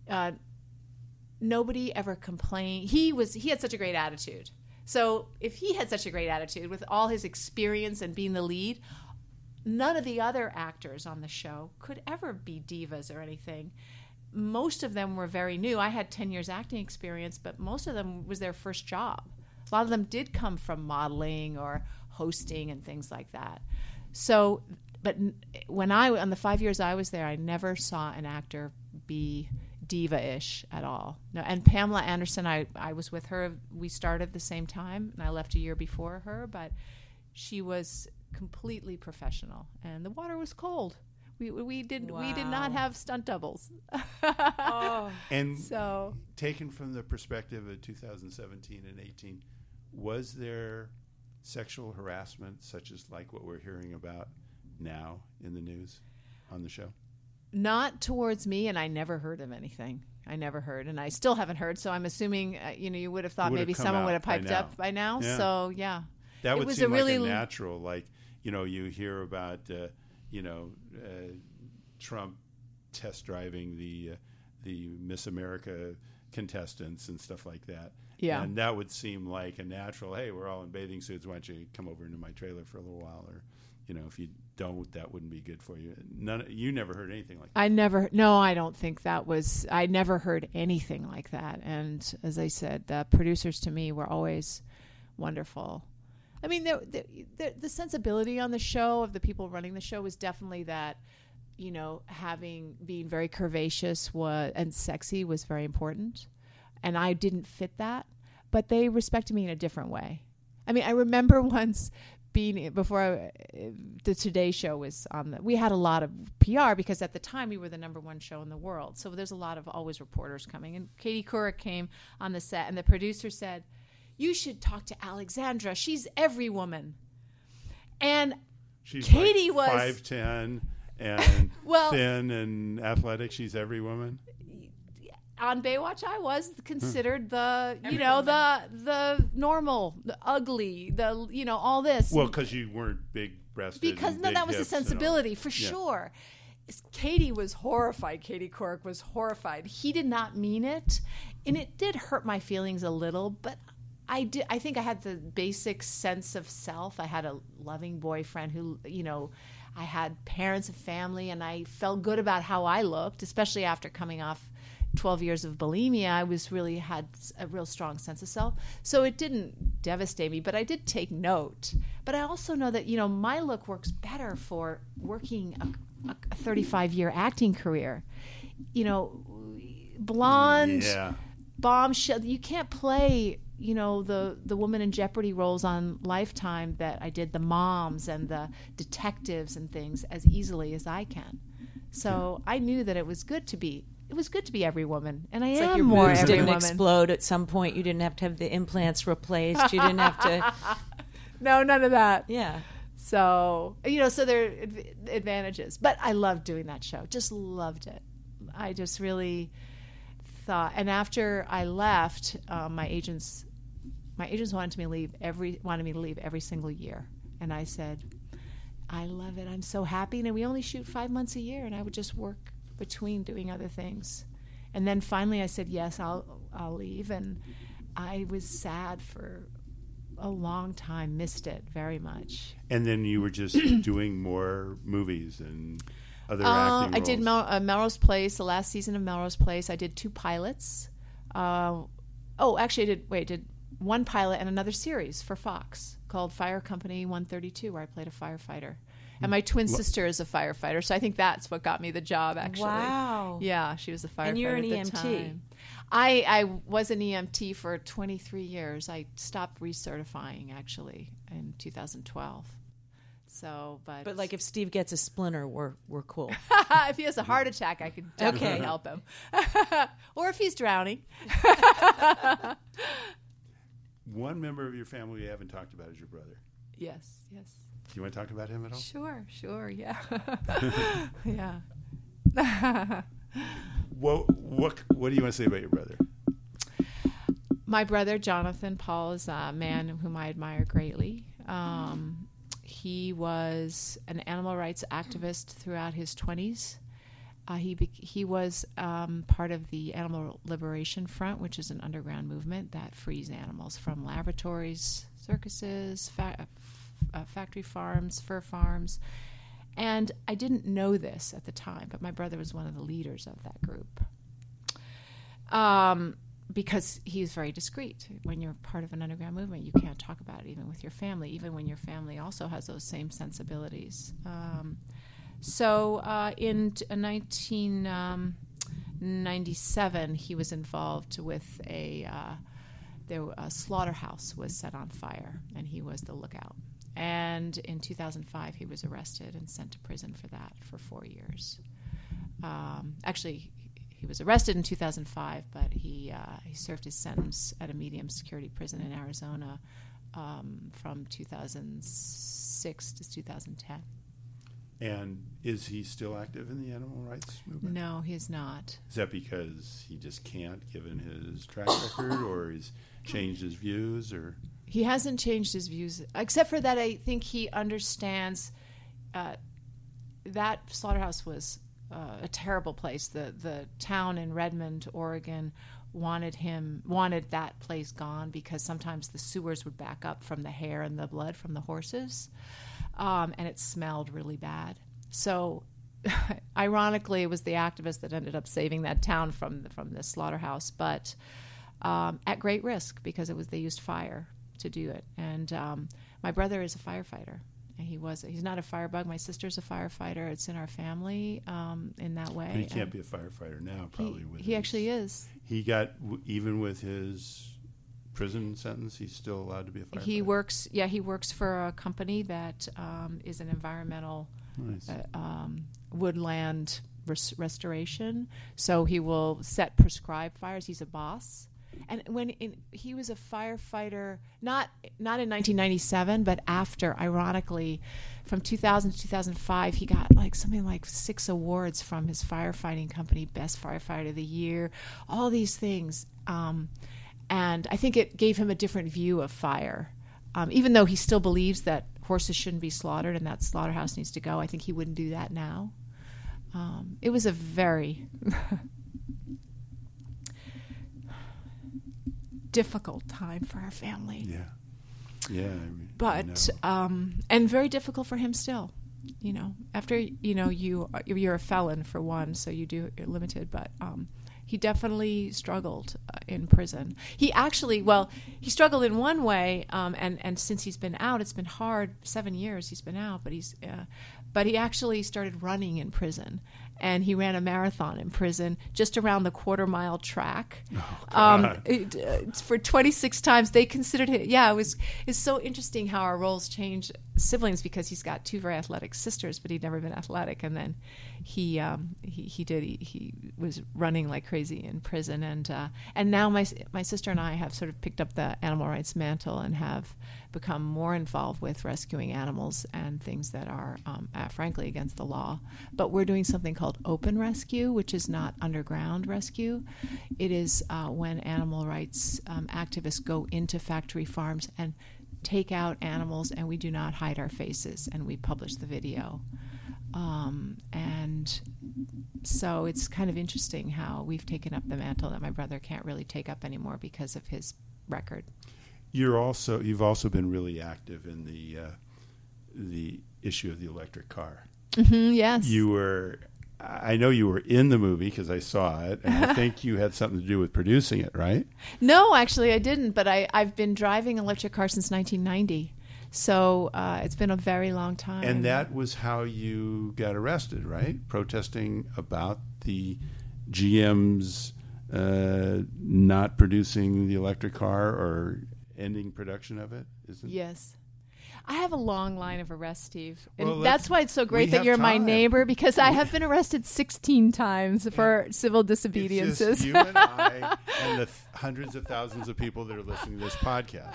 Speaker 4: Nobody ever complained. He had such a great attitude. So if he had such a great attitude with all his experience and being the lead, none of the other actors on the show could ever be divas or anything. Most of them were very new. I had 10 years acting experience, but most of them was their first job. A lot of them did come from modeling or hosting and things like that. So, but on the 5 years I was there, I never saw an actor be diva-ish at all. No. And Pamela Anderson, I was with her. We started at the same time, and I left a year before her, but she was completely professional, and the water was cold. We did not have stunt doubles.
Speaker 2: And
Speaker 4: so,
Speaker 2: taken from the perspective of 2017 and 18, was there sexual harassment such as like what we're hearing about now in the news on the show?
Speaker 4: Not towards me, and I never heard of anything. I never heard, and I still haven't heard. So I'm assuming you would have thought maybe someone would have piped up by now. Yeah. So yeah,
Speaker 2: that would seem like a natural. Like you hear about Trump test driving the Miss America contestants and stuff like that.
Speaker 4: Yeah,
Speaker 2: and that would seem like a natural. Hey, we're all in bathing suits. Why don't you come over into my trailer for a little while? Or if you don't, that wouldn't be good for you. You never heard anything like that.
Speaker 4: I don't think that was. I never heard anything like that. And as I said, the producers to me were always wonderful. I mean, the sensibility on the show of the people running the show was definitely that, being very curvaceous and sexy was very important. And I didn't fit that, but they respected me in a different way. I mean, I remember once before the Today Show was on, we had a lot of PR because at the time we were the #1 show in the world. So there's a lot of always reporters coming. And Katie Couric came on the set, and the producer said, "You should talk to Alexandra. She's every woman." And Katie was
Speaker 2: 5'10" and thin and athletic. She's every woman.
Speaker 4: on Baywatch, I was considered the the normal, the ugly, all this.
Speaker 2: Well, because you weren't big-breasted.
Speaker 4: Because that was a sensibility for sure. Katie was horrified. Katie Couric was horrified. He did not mean it, and it did hurt my feelings a little. But I think I had the basic sense of self. I had a loving boyfriend who, I had parents and family, and I felt good about how I looked, especially after coming off 12 years of bulimia. I had a real strong sense of self. So it didn't devastate me, but I did take note. But I also know that, my look works better for working a 35-year acting career. Blonde, bombshell. You can't play, the woman in Jeopardy roles on Lifetime that I did, the moms and the detectives and things, as easily as I can. So I knew that it was good to be every woman, and it's am like your more
Speaker 3: boobs
Speaker 4: every
Speaker 3: didn't
Speaker 4: woman.
Speaker 3: Explode at some point. You didn't have to have the implants replaced. You didn't have to.
Speaker 4: No, none of that.
Speaker 3: Yeah.
Speaker 4: So so there are advantages, but I loved doing that show. Just loved it. I just really thought. And after I left, my agents wanted me to leave every single year, and I said, I love it. I'm so happy. And we only shoot 5 months a year, and I would just work between doing other things. And then finally I said, yes, I'll leave. And I was sad for a long time, missed it very much.
Speaker 2: And then you were just doing more movies and other acting roles.
Speaker 4: I did Melrose Place, the last season of Melrose Place. I did 2 pilots. Actually I did one pilot and another series for Fox called Fire Company 132, where I played a firefighter. And my twin sister is a firefighter, so I think that's what got me the job, actually.
Speaker 3: Wow.
Speaker 4: Yeah, she was a firefighter.
Speaker 3: And you're an
Speaker 4: at the
Speaker 3: EMT.
Speaker 4: time. I was an EMT for 23 years. I stopped recertifying, actually, in 2012. So, but
Speaker 3: like if Steve gets a splinter, we're cool.
Speaker 4: if he has a heart attack, I could definitely help him. Or if he's drowning.
Speaker 2: One member of your family we haven't talked about is your brother.
Speaker 4: Yes.
Speaker 2: Do you want to talk about him at all?
Speaker 4: Sure, yeah. Yeah.
Speaker 2: What do you want to say about your brother?
Speaker 4: My brother, Jonathan Paul, is a man whom I admire greatly. He was an animal rights activist throughout his 20s. He was part of the Animal Liberation Front, which is an underground movement that frees animals from laboratories, circuses, factory farms, fur farms. And I didn't know this at the time, but my brother was one of the leaders of that group. Because he's very discreet. When you're part of an underground movement, you can't talk about it even with your family, even when your family also has those same sensibilities. So in 1997, he was involved with a slaughterhouse was set on fire, and he was the lookout. And in 2005, he was arrested and sent to prison for that for 4 years. Actually, he was arrested in 2005, but he served his sentence at a medium security prison in Arizona from 2006 to 2010.
Speaker 2: And is he still active in the animal rights movement?
Speaker 4: No, he's not.
Speaker 2: Is that because he just can't, given his track record, or he's changed his views, or?
Speaker 4: He hasn't changed his views, except for that I think he understands that slaughterhouse was a terrible place. The town in Redmond, Oregon, wanted that place gone because sometimes the sewers would back up from the hair and the blood from the horses, and it smelled really bad. So, ironically, it was the activists that ended up saving that town from the slaughterhouse, but at great risk because they used fire to do it. And my brother is a firefighter. He's not a firebug. My sister's a firefighter. It's in our family in that way.
Speaker 2: But he can't be a firefighter now, probably.
Speaker 4: He actually is.
Speaker 2: He got, even with his prison sentence, he's still allowed to be a firefighter?
Speaker 4: He works for a company that is an environmental woodland restoration. So he will set prescribed fires. He's a boss. And he was a firefighter, not in 1997, but after, ironically, from 2000 to 2005, he got something like 6 awards from his firefighting company, Best Firefighter of the Year, all these things. And I think it gave him a different view of fire. Even though he still believes that horses shouldn't be slaughtered and that slaughterhouse needs to go, I think he wouldn't do that now. It was a very difficult time for our family.
Speaker 2: Yeah.
Speaker 4: But and very difficult for him still. After you're a felon for one, so you're limited. But he definitely struggled in prison. He struggled in one way, and since he's been out, it's been hard. 7 years he's been out, but he actually started running in prison, and he ran a marathon in prison just around the 1/4-mile track. For 26 times. They considered it. Yeah, it's so interesting how our roles change siblings, because he's got 2 very athletic sisters, but he'd never been athletic, and then he was running like crazy in prison, and now my sister and I have sort of picked up the animal rights mantle and have become more involved with rescuing animals and things that are frankly against the law. But we're doing something called open rescue, which is not underground rescue. It is when animal rights activists go into factory farms and take out animals, and we do not hide our faces, and we publish the video. And so it's kind of interesting how we've taken up the mantle that my brother can't really take up anymore because of his record.
Speaker 2: You've also been really active in the issue of the electric car.
Speaker 4: Mm-hmm, yes.
Speaker 2: I know you were in the movie because I saw it, and I think you had something to do with producing it, right?
Speaker 4: No, actually I didn't, but I've been driving electric cars since 1990. So it's been a very long time.
Speaker 2: And that was how you got arrested, right? Protesting about the GM's not producing the electric car or ending production of it, isn't it?
Speaker 4: Yes. I have a long line of arrests, Steve. And
Speaker 2: well,
Speaker 4: that's why it's so great that you're my neighbor, because I have been arrested 16 times for civil disobediences.
Speaker 2: It's just you and I and the hundreds of thousands of people that are listening to this podcast.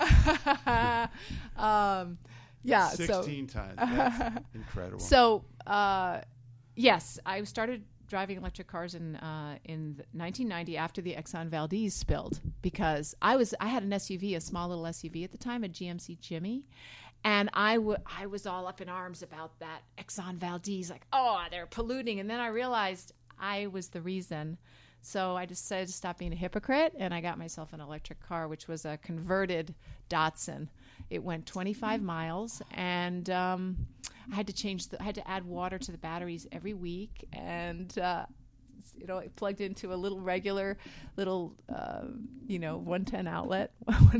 Speaker 2: 16 times. That's incredible.
Speaker 4: So, yes, I started driving electric cars in 1990 after the Exxon Valdez spilled, because I had an SUV, a small little SUV at the time, a GMC Jimmy, and I was all up in arms about that Exxon Valdez, like, oh, they're polluting, and then I realized I was the reason. So I decided to stop being a hypocrite, and I got myself an electric car, which was a converted Datsun. It went 25 miles, and I had to add water to the batteries every week, and it plugged into a little regular 110 outlet.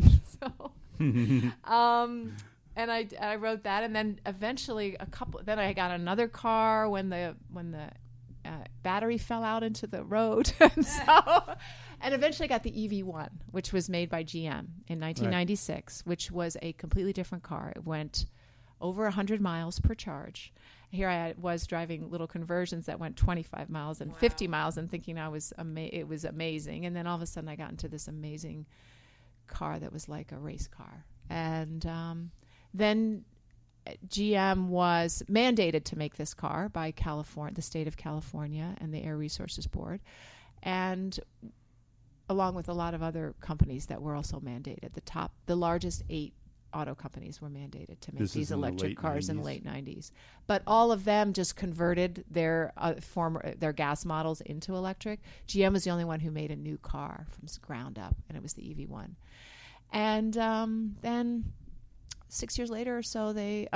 Speaker 4: And I wrote that, and then eventually then I got another car when the battery fell out into the road. And eventually I got the EV1, which was made by GM in 1996, which was a completely different car. It went over 100 miles per charge. Here I was driving little conversions that went 25 miles and 50 miles and thinking it was amazing. And then all of a sudden I got into this amazing car that was like a race car. And then GM was mandated to make this car by the state of California and the Air Resources Board, and along with a lot of other companies that were also mandated. The largest 8 auto companies were mandated to make these electric cars in the late 90s. But all of them just converted their gas models into electric. GM was the only one who made a new car from ground up, and it was the EV1. And then 6 years later or so, they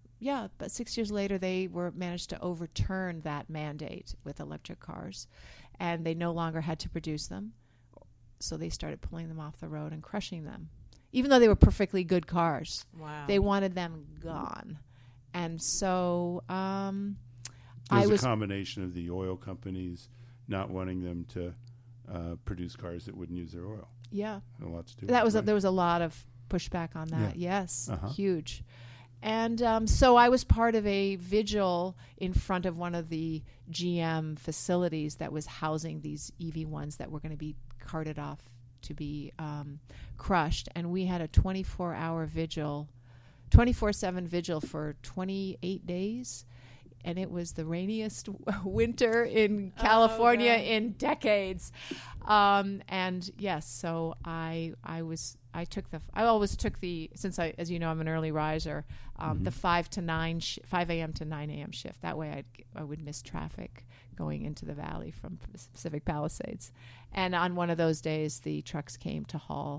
Speaker 4: managed to overturn that mandate with electric cars, and they no longer had to produce them. So they started pulling them off the road and crushing them, even though they were perfectly good cars.
Speaker 3: Wow.
Speaker 4: They wanted them gone. And so
Speaker 2: it was a combination of the oil companies not wanting them to produce cars that wouldn't use their oil.
Speaker 4: Yeah.
Speaker 2: Had a lot to do
Speaker 4: there
Speaker 2: with
Speaker 4: was a lot of pushback on that.
Speaker 2: Yeah.
Speaker 4: Yes. Huge. And so I was part of a vigil in front of one of the GM facilities that was housing these EV1s that were going to be carted off to be crushed, and we had a 24-hour vigil, 24/7 vigil for 28 days. And it was the rainiest winter in California in decades. And yes, so I always took the, since as you know, I'm an early riser, the 5 a.m. to 9 a.m. shift. That way I would miss traffic going into the valley from Pacific Palisades. And on one of those days, the trucks came to haul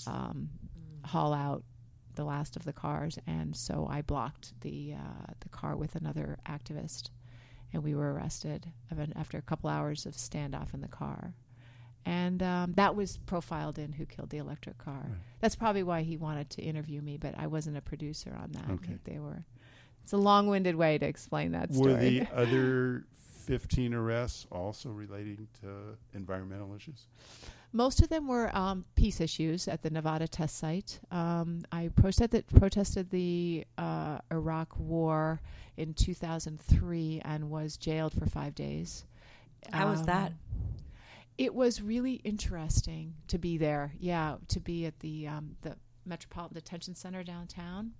Speaker 4: out the last of the cars, and so I blocked the car with another activist, and we were arrested after a couple hours of standoff in the car. And that was profiled in Who Killed the Electric Car. Right. That's probably why he wanted to interview me, but I wasn't a producer on that.
Speaker 2: Okay.
Speaker 4: I think it's a long-winded way to explain that story.
Speaker 2: Were the other 15 arrests also relating to environmental issues?
Speaker 4: Most of them were peace issues at the Nevada test site. I protested the Iraq War in 2003 and was jailed for 5 days.
Speaker 3: How was that?
Speaker 4: It was really interesting to be there. Yeah, to be at the Metropolitan Detention Center downtown.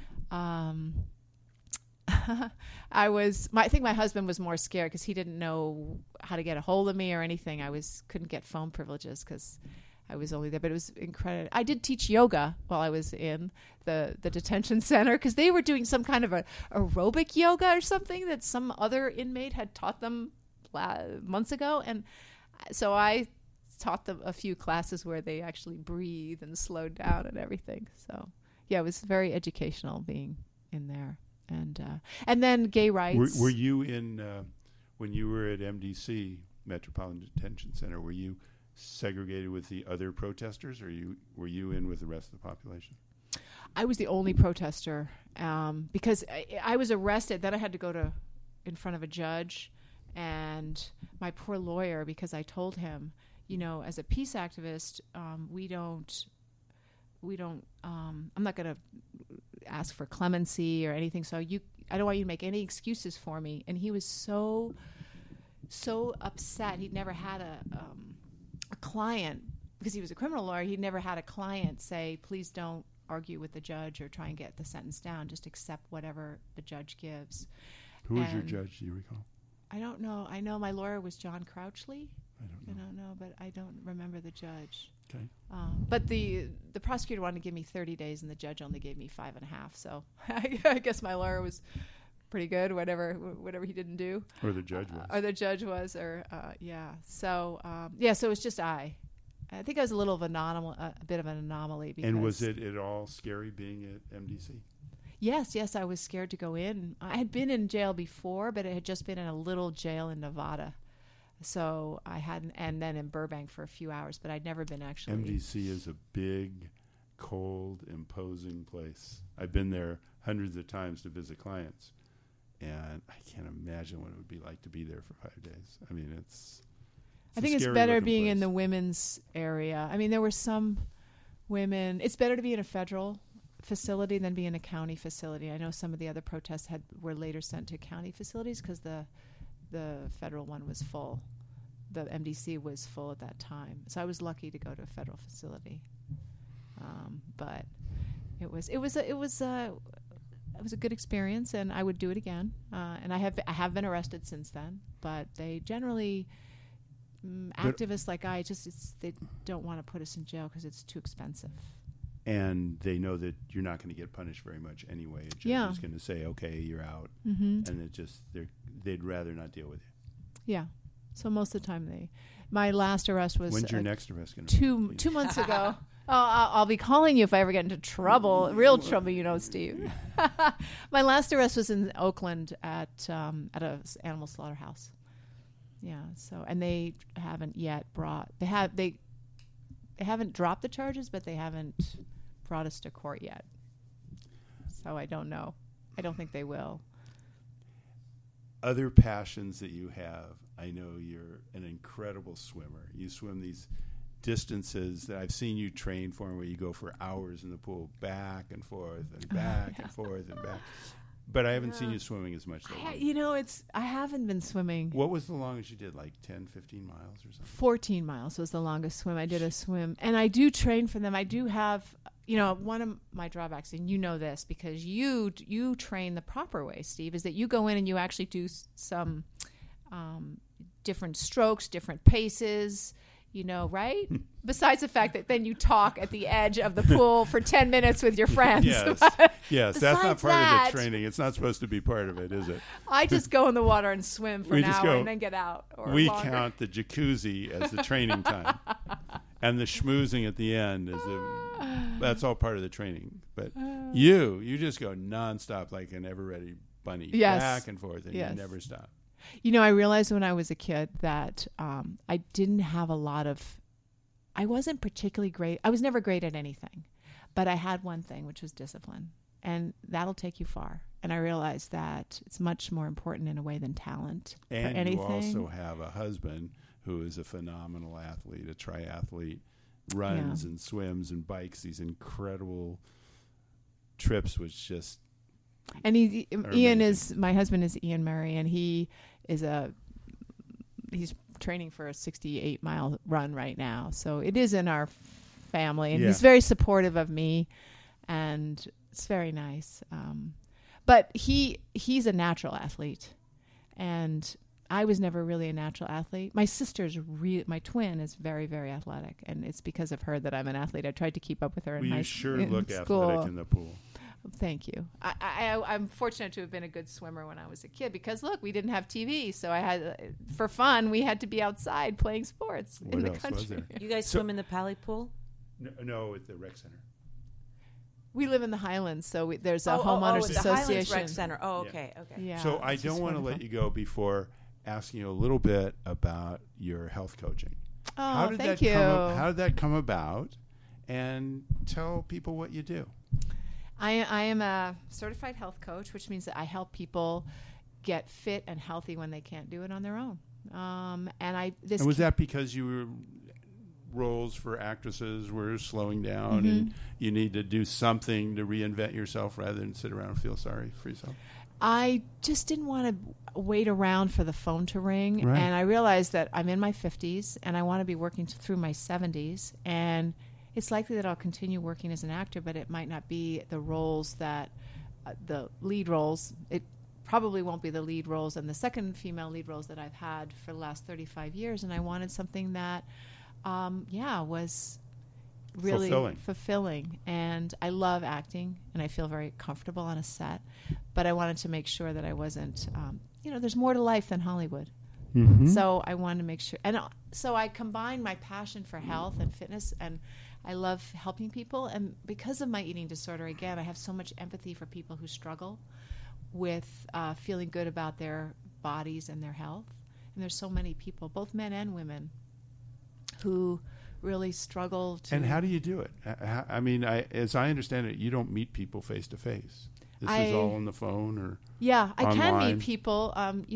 Speaker 4: I think my husband was more scared because he didn't know how to get a hold of me or anything. Couldn't get phone privileges because I was only there, but it was incredible. I did teach yoga while I was in the detention center because they were doing some kind of a aerobic yoga or something that some other inmate had taught them months ago. And so I taught them a few classes where they actually breathe and slow down and everything. So yeah, it was very educational being in there. And then gay rights.
Speaker 2: Were you in when you were at MDC, Metropolitan Detention Center? Were you segregated with the other protesters, or were you in with the rest of the population?
Speaker 4: I was the only protester because I was arrested. Then I had to go in front of a judge, and my poor lawyer, because I told him, as a peace activist, we don't. I'm not going to ask for clemency or anything. So I don't want you to make any excuses for me. And he was so upset. He'd never had a client, because he was a criminal lawyer. He'd never had a client say, "Please don't argue with the judge or try and get the sentence down. Just accept whatever the judge gives."
Speaker 2: Who was your judge? Do you recall?
Speaker 4: I don't know. I know my lawyer was John Crouchley.
Speaker 2: I don't know,
Speaker 4: but I don't remember the judge.
Speaker 2: Okay.
Speaker 4: But the prosecutor wanted to give me 30 days, and the judge only gave me 5.5. So I guess my lawyer was pretty good, whatever he didn't do.
Speaker 2: Or the judge was.
Speaker 4: Yeah. So so it was just I think I was a bit of an anomaly. Because
Speaker 2: and was it at all scary being at MDC?
Speaker 4: Yes, I was scared to go in. I had been in jail before, but it had just been in a little jail in Nevada. So I hadn't, and then in Burbank for a few hours, but I'd never been actually.
Speaker 2: MDC is a big, cold, imposing place. I've been there hundreds of times to visit clients, and I can't imagine what it would be like to be there for 5 days. I mean, I think it's better
Speaker 4: being
Speaker 2: place.
Speaker 4: In the women's area. I mean, there were some women. It's better to be in a federal facility than be in a county facility. I know some of the other protests were later sent to county facilities because the federal one was full. The MDC was full at that time. So I was lucky to go to a federal facility. But it was a good experience, and I would do it again. And I have been arrested since then, but they generally activists like they don't want to put us in jail because it's too expensive.
Speaker 2: And they know that you're not going to get punished very much anyway. A judge is going to say, "Okay, you're out," and they'd rather not deal with you.
Speaker 4: Yeah. So most of the time my last arrest was.
Speaker 2: When's your next arrest going to be?
Speaker 4: 2 months ago. I'll be calling you if I ever get into trouble, real trouble, Steve. My last arrest was in Oakland at a animal slaughterhouse. Yeah. So, and they haven't yet they haven't dropped the charges, but they haven't brought us to court yet. So I don't know. I don't think they will.
Speaker 2: Other passions that you have, I know you're an incredible swimmer. You swim these distances that I've seen you train for, where you go for hours in the pool, back and forth and back and forth and back. But I haven't seen you swimming as much lately.
Speaker 4: I haven't been swimming.
Speaker 2: What was the longest you did, like 10, 15 miles or something?
Speaker 4: 14 miles was the longest swim. I did a swim. And I do train for them. I do have, one of my drawbacks, and you know this because you train the proper way, Steve, is that you go in and you actually do some different strokes, different paces, right? Besides the fact that then you talk at the edge of the pool for 10 minutes with your friends.
Speaker 2: Yes, that's not part of the training. It's not supposed to be part of it, is it?
Speaker 4: I just go in the water and swim for an hour and then get out.
Speaker 2: We count the jacuzzi as the training time. And the schmoozing at the end that's all part of the training. But you just go nonstop like an ever-ready bunny, back and forth, and you never stop.
Speaker 4: I realized when I was a kid that I didn't have I wasn't particularly great. I was never great at anything, but I had one thing, which was discipline, and that'll take you far. And I realized that it's much more important in a way than talent for anything.
Speaker 2: And you also have a husband who is a phenomenal athlete, a triathlete, runs and swims and bikes these incredible trips, which just...
Speaker 4: And my husband is Ian Murray, and he's training for a 68-mile run right now. So it is in our family, and he's very supportive of me, and it's very nice. But he's a natural athlete, and I was never really a natural athlete. My my twin is very, very athletic, and it's because of her that I'm an athlete. I tried to keep up with her in
Speaker 2: you sure look athletic in the pool.
Speaker 4: Thank you. I'm fortunate to have been a good swimmer when I was a kid because, look, we didn't have TV. So for fun, we had to be outside playing sports in the country.
Speaker 2: Was there?
Speaker 3: You guys swim in the Pally pool?
Speaker 2: No, at the rec center.
Speaker 4: We live in the Highlands, so there's a homeowners association.
Speaker 3: The Highlands Rec Center. Oh, okay.
Speaker 4: Yeah,
Speaker 2: so I don't want to let you go before asking you a little bit about your health coaching.
Speaker 4: Oh, thank you.
Speaker 2: How did that come about? And tell people what you do.
Speaker 4: I am a certified health coach, which means that I help people get fit and healthy when they can't do it on their own. And was that because
Speaker 2: roles for actresses were slowing down and you need to do something to reinvent yourself rather than sit around and feel sorry for yourself?
Speaker 4: I just didn't want to wait around for the phone to ring. Right. And I realized that I'm in my 50s and I want to be working through my 70s. And it's likely that I'll continue working as an actor, but it might not be the roles that, the lead roles. It probably won't be the lead roles and the second female lead roles that I've had for the last 35 years. And I wanted something that, was really fulfilling. And I love acting, and I feel very comfortable on a set. But I wanted to make sure that I wasn't, there's more to life than Hollywood. Mm-hmm. So I wanted to make sure. And so I combined my passion for health and fitness, and I love helping people. And because of my eating disorder, again, I have so much empathy for people who struggle with feeling good about their bodies and their health. And there's so many people, both men and women, who really struggle to...
Speaker 2: And how do you do it? As I understand it, you don't meet people face to face. This is all on the phone or
Speaker 4: I
Speaker 2: online.
Speaker 4: can meet people,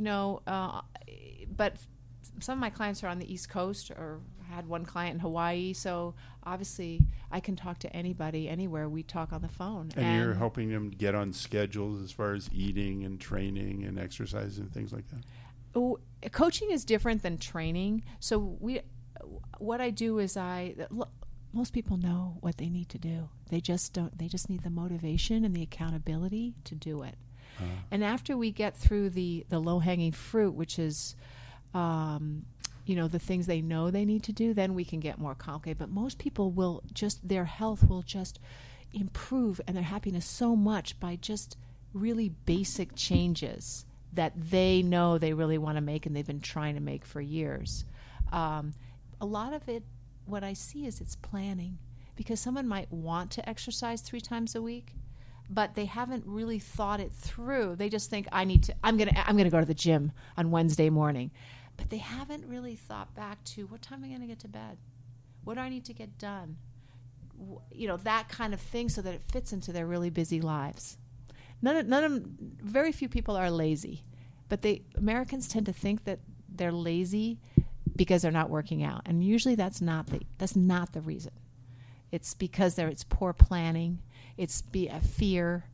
Speaker 4: but some of my clients are on the East Coast, or had one client in Hawaii, so obviously I can talk to anybody, anywhere. We talk on the phone.
Speaker 2: And you're helping them get on schedules as far as eating and training and exercise and things like that?
Speaker 4: Coaching is different than training. So what I do is most people know what they need to do. They just need the motivation and the accountability to do it. And after we get through the low-hanging fruit, which is, the things they know they need to do, then we can get more complicated. But most people their health will just improve and their happiness so much by just really basic changes that they know they really want to make and they've been trying to make for years. A lot of it, what I see is it's planning, because someone might want to exercise 3 times a week, but they haven't really thought it through. They just think I'm going to go to the gym on Wednesday morning, but they haven't really thought back to what time am I going to get to bed? What do I need to get done? That kind of thing, so that it fits into their really busy lives. Very few people are lazy, but Americans tend to think that they're lazy because they're not working out, and usually that's not the reason. It's because it's poor planning, it's a fear,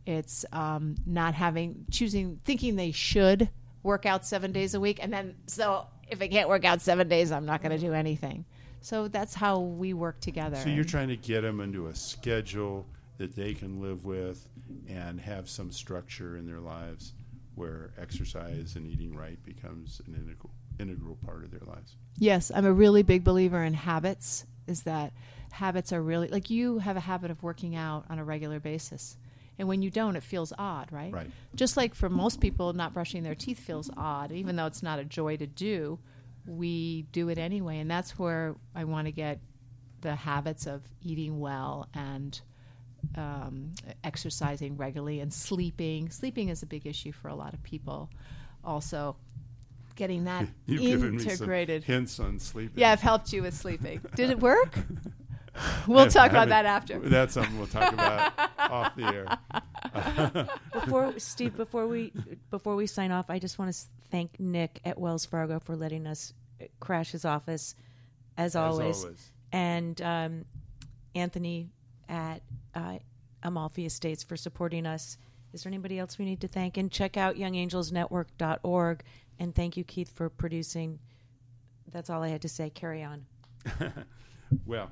Speaker 4: It's thinking they should work out 7 days a week. And then, so if I can't work out 7 days, I'm not going to do anything. So that's how we work together.
Speaker 2: So you're trying to get them into a schedule that they can live with and have some structure in their lives where exercise and eating right becomes an integral part of their lives.
Speaker 4: Yes, I'm a really big believer in habits, is that habits are really, like you have a habit of working out on a regular basis. And when you don't, it feels odd, right?
Speaker 2: Right.
Speaker 4: Just like for most people, not brushing their teeth feels odd. Even though it's not a joy to do, we do it anyway. And that's where I want to get the habits of eating well and exercising regularly and sleeping. Sleeping is a big issue for a lot of people. Also, getting that
Speaker 2: You've
Speaker 4: integrated.
Speaker 2: Given me some hints on sleeping.
Speaker 4: Yeah, I've helped you with sleeping. Did it work? We'll talk about that after.
Speaker 2: That's something we'll talk about off the air.
Speaker 3: Before we sign off, I just want to thank Nick at Wells Fargo for letting us crash his office, as always. And Anthony at Amalfi Estates for supporting us. Is there anybody else we need to thank? And check out youngangelsnetwork.org. And thank you, Keith, for producing. That's all I had to say. Carry on.
Speaker 2: Well,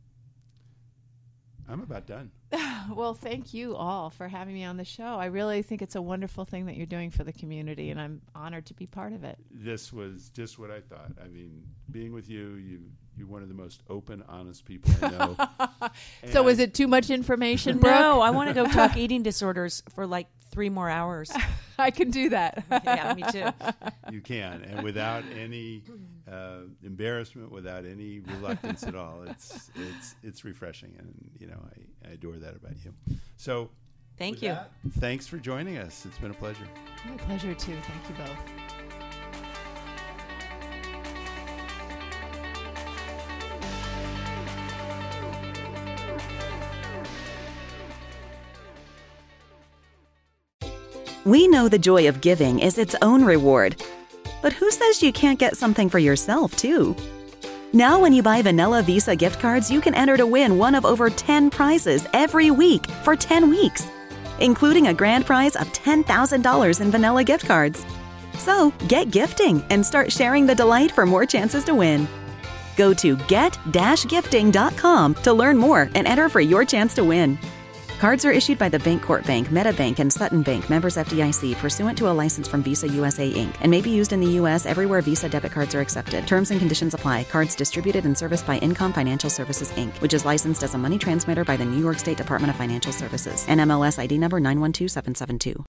Speaker 2: I'm about done.
Speaker 4: Well, thank you all for having me on the show. I really think it's a wonderful thing that you're doing for the community, and I'm honored to be part of it.
Speaker 2: This was just what I thought. I mean, being with you're one of the most open, honest people I know.
Speaker 4: So was it too much information, Brooke?
Speaker 3: No, I want to go talk eating disorders for like 3 more hours.
Speaker 4: I can do that.
Speaker 3: Yeah, me too.
Speaker 2: You can, and without any embarrassment, without any reluctance at all. It's refreshing, and I adore that about you. So,
Speaker 3: thank you.
Speaker 2: Thanks for joining us. It's been a pleasure.
Speaker 4: My pleasure too. Thank you both.
Speaker 1: We know the joy of giving is its own reward. But who says you can't get something for yourself, too? Now when you buy Vanilla Visa gift cards, you can enter to win one of over 10 prizes every week for 10 weeks, including a grand prize of $10,000 in Vanilla gift cards. So get gifting and start sharing the delight for more chances to win. Go to get-gifting.com to learn more and enter for your chance to win. Cards are issued by the Bancorp Bank, MetaBank, and Sutton Bank, members FDIC, pursuant to a license from Visa USA, Inc., and may be used in the U.S. everywhere Visa debit cards are accepted. Terms and conditions apply. Cards distributed and serviced by Income Financial Services, Inc., which is licensed as a money transmitter by the New York State Department of Financial Services. NMLS ID number 912772.